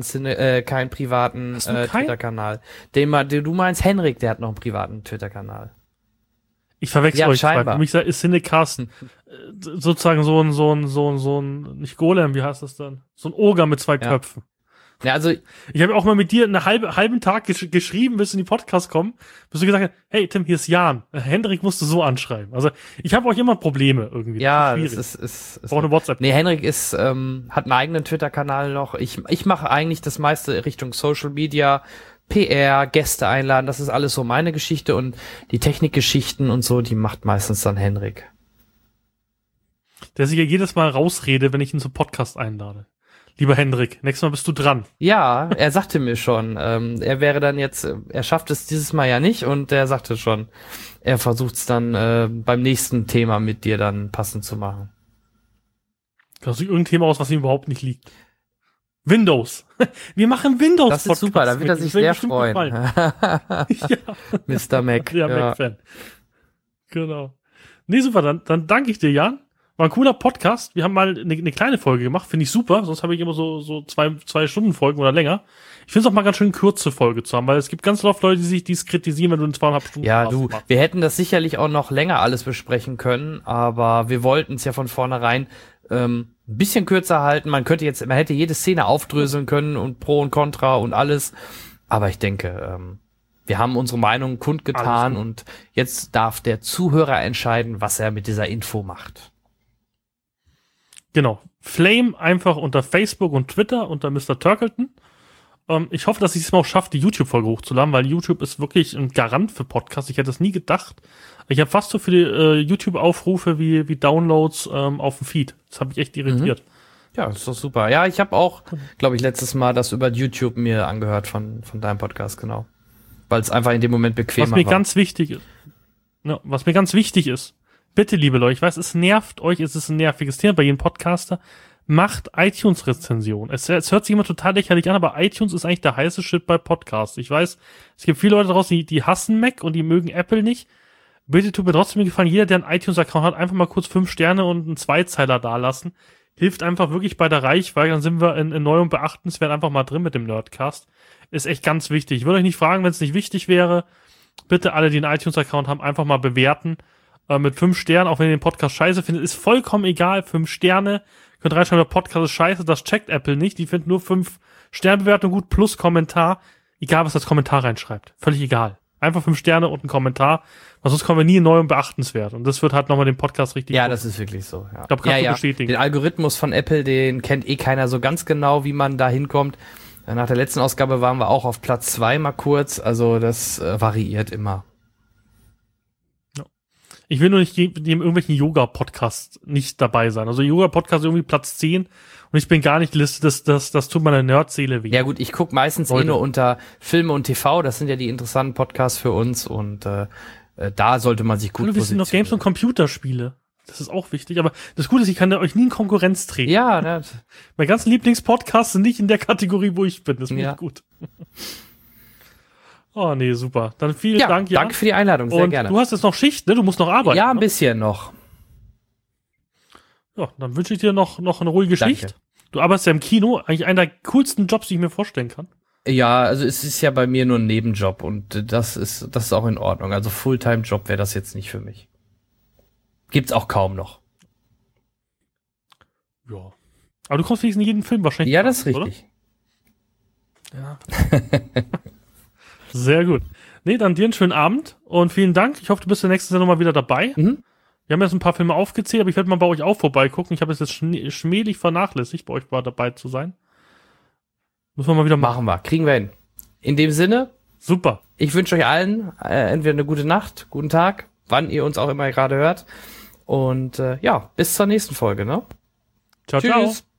Twitter-Kanal. Den du meinst, Henrik, der hat noch einen privaten Twitter-Kanal. Ich verwechsel euch scheinbar. Für mich ist Cinecast sozusagen so ein, nicht Golem, wie heißt das dann? So ein Oger mit 2 Köpfen. Ja, also ich habe auch mal mit dir einen halben Tag geschrieben, bis in die Podcast kommen, bis du gesagt hast, hey Tim, hier ist Jan. Hendrik musst du so anschreiben. Also ich habe auch immer Probleme irgendwie. Ja, das ist auch eine WhatsApp. Nee, Hendrik hat einen eigenen Twitter-Kanal noch. Ich mache eigentlich das meiste Richtung Social Media, PR, Gäste einladen, das ist alles so meine Geschichte und die Technikgeschichten und so, die macht meistens dann Hendrik. Der sich ja jedes Mal rausrede, wenn ich ihn zum Podcast einlade. Lieber Hendrik, nächstes Mal bist du dran. Ja, er sagte mir schon, er wäre dann jetzt, er schafft es dieses Mal ja nicht und er sagte schon, er versucht es dann beim nächsten Thema mit dir dann passend zu machen. Kannst du irgendein Thema aus, was ihm überhaupt nicht liegt? Windows. Wir machen Windows. Das ist super, da wird er sich sehr freuen. Ja. Mr. Mac. Ja, Mac-Fan. Genau. Nee, super, dann danke ich dir, Jan. War ein cooler Podcast. Wir haben mal eine kleine Folge gemacht, finde ich super. Sonst habe ich immer so 2 Stunden Folgen oder länger. Ich finde es auch mal ganz schön kurze Folge zu haben, weil es gibt ganz oft Leute, die es kritisieren, wenn du in 2,5 Stunden Ja, wir hätten das sicherlich auch noch länger alles besprechen können, aber wir wollten es ja von vornherein ein bisschen kürzer halten. Man hätte jede Szene aufdröseln können und Pro und Contra und alles. Aber ich denke, wir haben unsere Meinung kundgetan und jetzt darf der Zuhörer entscheiden, was er mit dieser Info macht. Genau. Flame einfach unter Facebook und Twitter unter Mr. Turkleton. Ich hoffe, dass ich es mal auch schaffe, die YouTube-Folge hochzuladen, weil YouTube ist wirklich ein Garant für Podcasts. Ich hätte es nie gedacht. Ich habe fast so viele YouTube-Aufrufe wie Downloads auf dem Feed. Das hat mich echt irritiert. Ja, ist doch super. Ja, ich habe auch, glaube ich, letztes Mal das über YouTube mir angehört von deinem Podcast, genau. Weil es einfach in dem Moment bequemer war. Was mir ganz wichtig ist, bitte, liebe Leute, ich weiß, es nervt euch, es ist ein nerviges Thema bei jedem Podcaster, macht iTunes-Rezension. Es hört sich immer total lächerlich an, aber iTunes ist eigentlich der heiße Shit bei Podcasts. Ich weiß, es gibt viele Leute draußen, die hassen Mac und die mögen Apple nicht. Bitte tut mir trotzdem gefallen, jeder, der einen iTunes-Account hat, einfach mal kurz 5 Sterne und einen Zweizeiler dalassen. Hilft einfach wirklich bei der Reichweite, dann sind wir in neu und beachtenswert einfach mal drin mit dem Nerdcast. Ist echt ganz wichtig. Ich würde euch nicht fragen, wenn es nicht wichtig wäre, bitte alle, die einen iTunes-Account haben, einfach mal bewerten. Mit 5 Sternen, auch wenn ihr den Podcast scheiße findet, ist vollkommen egal. 5 Sterne Könnt reinschreiben, der Podcast ist scheiße, das checkt Apple nicht. Die finden nur 5 Sternbewertung gut plus Kommentar. Egal, was das Kommentar reinschreibt. Völlig egal. Einfach 5 Sterne und ein Kommentar. Weil sonst kommen wir nie neu und beachtenswert. Und das wird halt nochmal den Podcast richtig. Ja, gut. das ist wirklich so. Ja. Ich glaube, kannst du bestätigen. Den Algorithmus von Apple, den kennt keiner so ganz genau, wie man da hinkommt. Nach der letzten Ausgabe waren wir auch auf Platz 2 mal kurz. Also das variiert immer. Ich will nur nicht in irgendwelchen Yoga-Podcasts nicht dabei sein. Also Yoga-Podcast irgendwie Platz 10 und ich bin gar nicht gelistet, das tut meiner Nerdseele weh. Ja gut, ich gucke meistens nur unter Filme und TV, das sind ja die interessanten Podcasts für uns und da sollte man sich gut positionieren. Wir sind noch Games und Computerspiele. Das ist auch wichtig, aber das Gute ist, ich kann euch nie in Konkurrenz treten. Ja, das meine ganzen Lieblingspodcasts sind nicht in der Kategorie, wo ich bin. Das finde ich gut. Oh, nee, super. Dann vielen Dank, Jan. Danke für die Einladung, sehr gerne. Du hast jetzt noch Schicht, ne? Du musst noch arbeiten. Ja, ein bisschen noch. Ja, dann wünsche ich dir noch eine ruhige Schicht. Du arbeitest ja im Kino, eigentlich einer der coolsten Jobs, die ich mir vorstellen kann. Ja, also es ist ja bei mir nur ein Nebenjob und das ist auch in Ordnung. Also Fulltime-Job wäre das jetzt nicht für mich. Gibt's auch kaum noch. Ja. Aber du kommst wenigstens in jeden Film wahrscheinlich. Ja, das ist richtig. Oder? Ja. Sehr gut. Nee, dann dir einen schönen Abend und vielen Dank. Ich hoffe, du bist in der nächsten Sendung mal wieder dabei. Mhm. Wir haben jetzt ein paar Filme aufgezählt, aber ich werde mal bei euch auch vorbeigucken. Ich habe es jetzt schmählich vernachlässigt, bei euch mal dabei zu sein. Müssen wir mal wieder machen. Machen wir. Kriegen wir hin. In dem Sinne. Super. Ich wünsche euch allen entweder eine gute Nacht, guten Tag, wann ihr uns auch immer gerade hört. Und bis zur nächsten Folge, ne? Ciao, Tschüss. Ciao.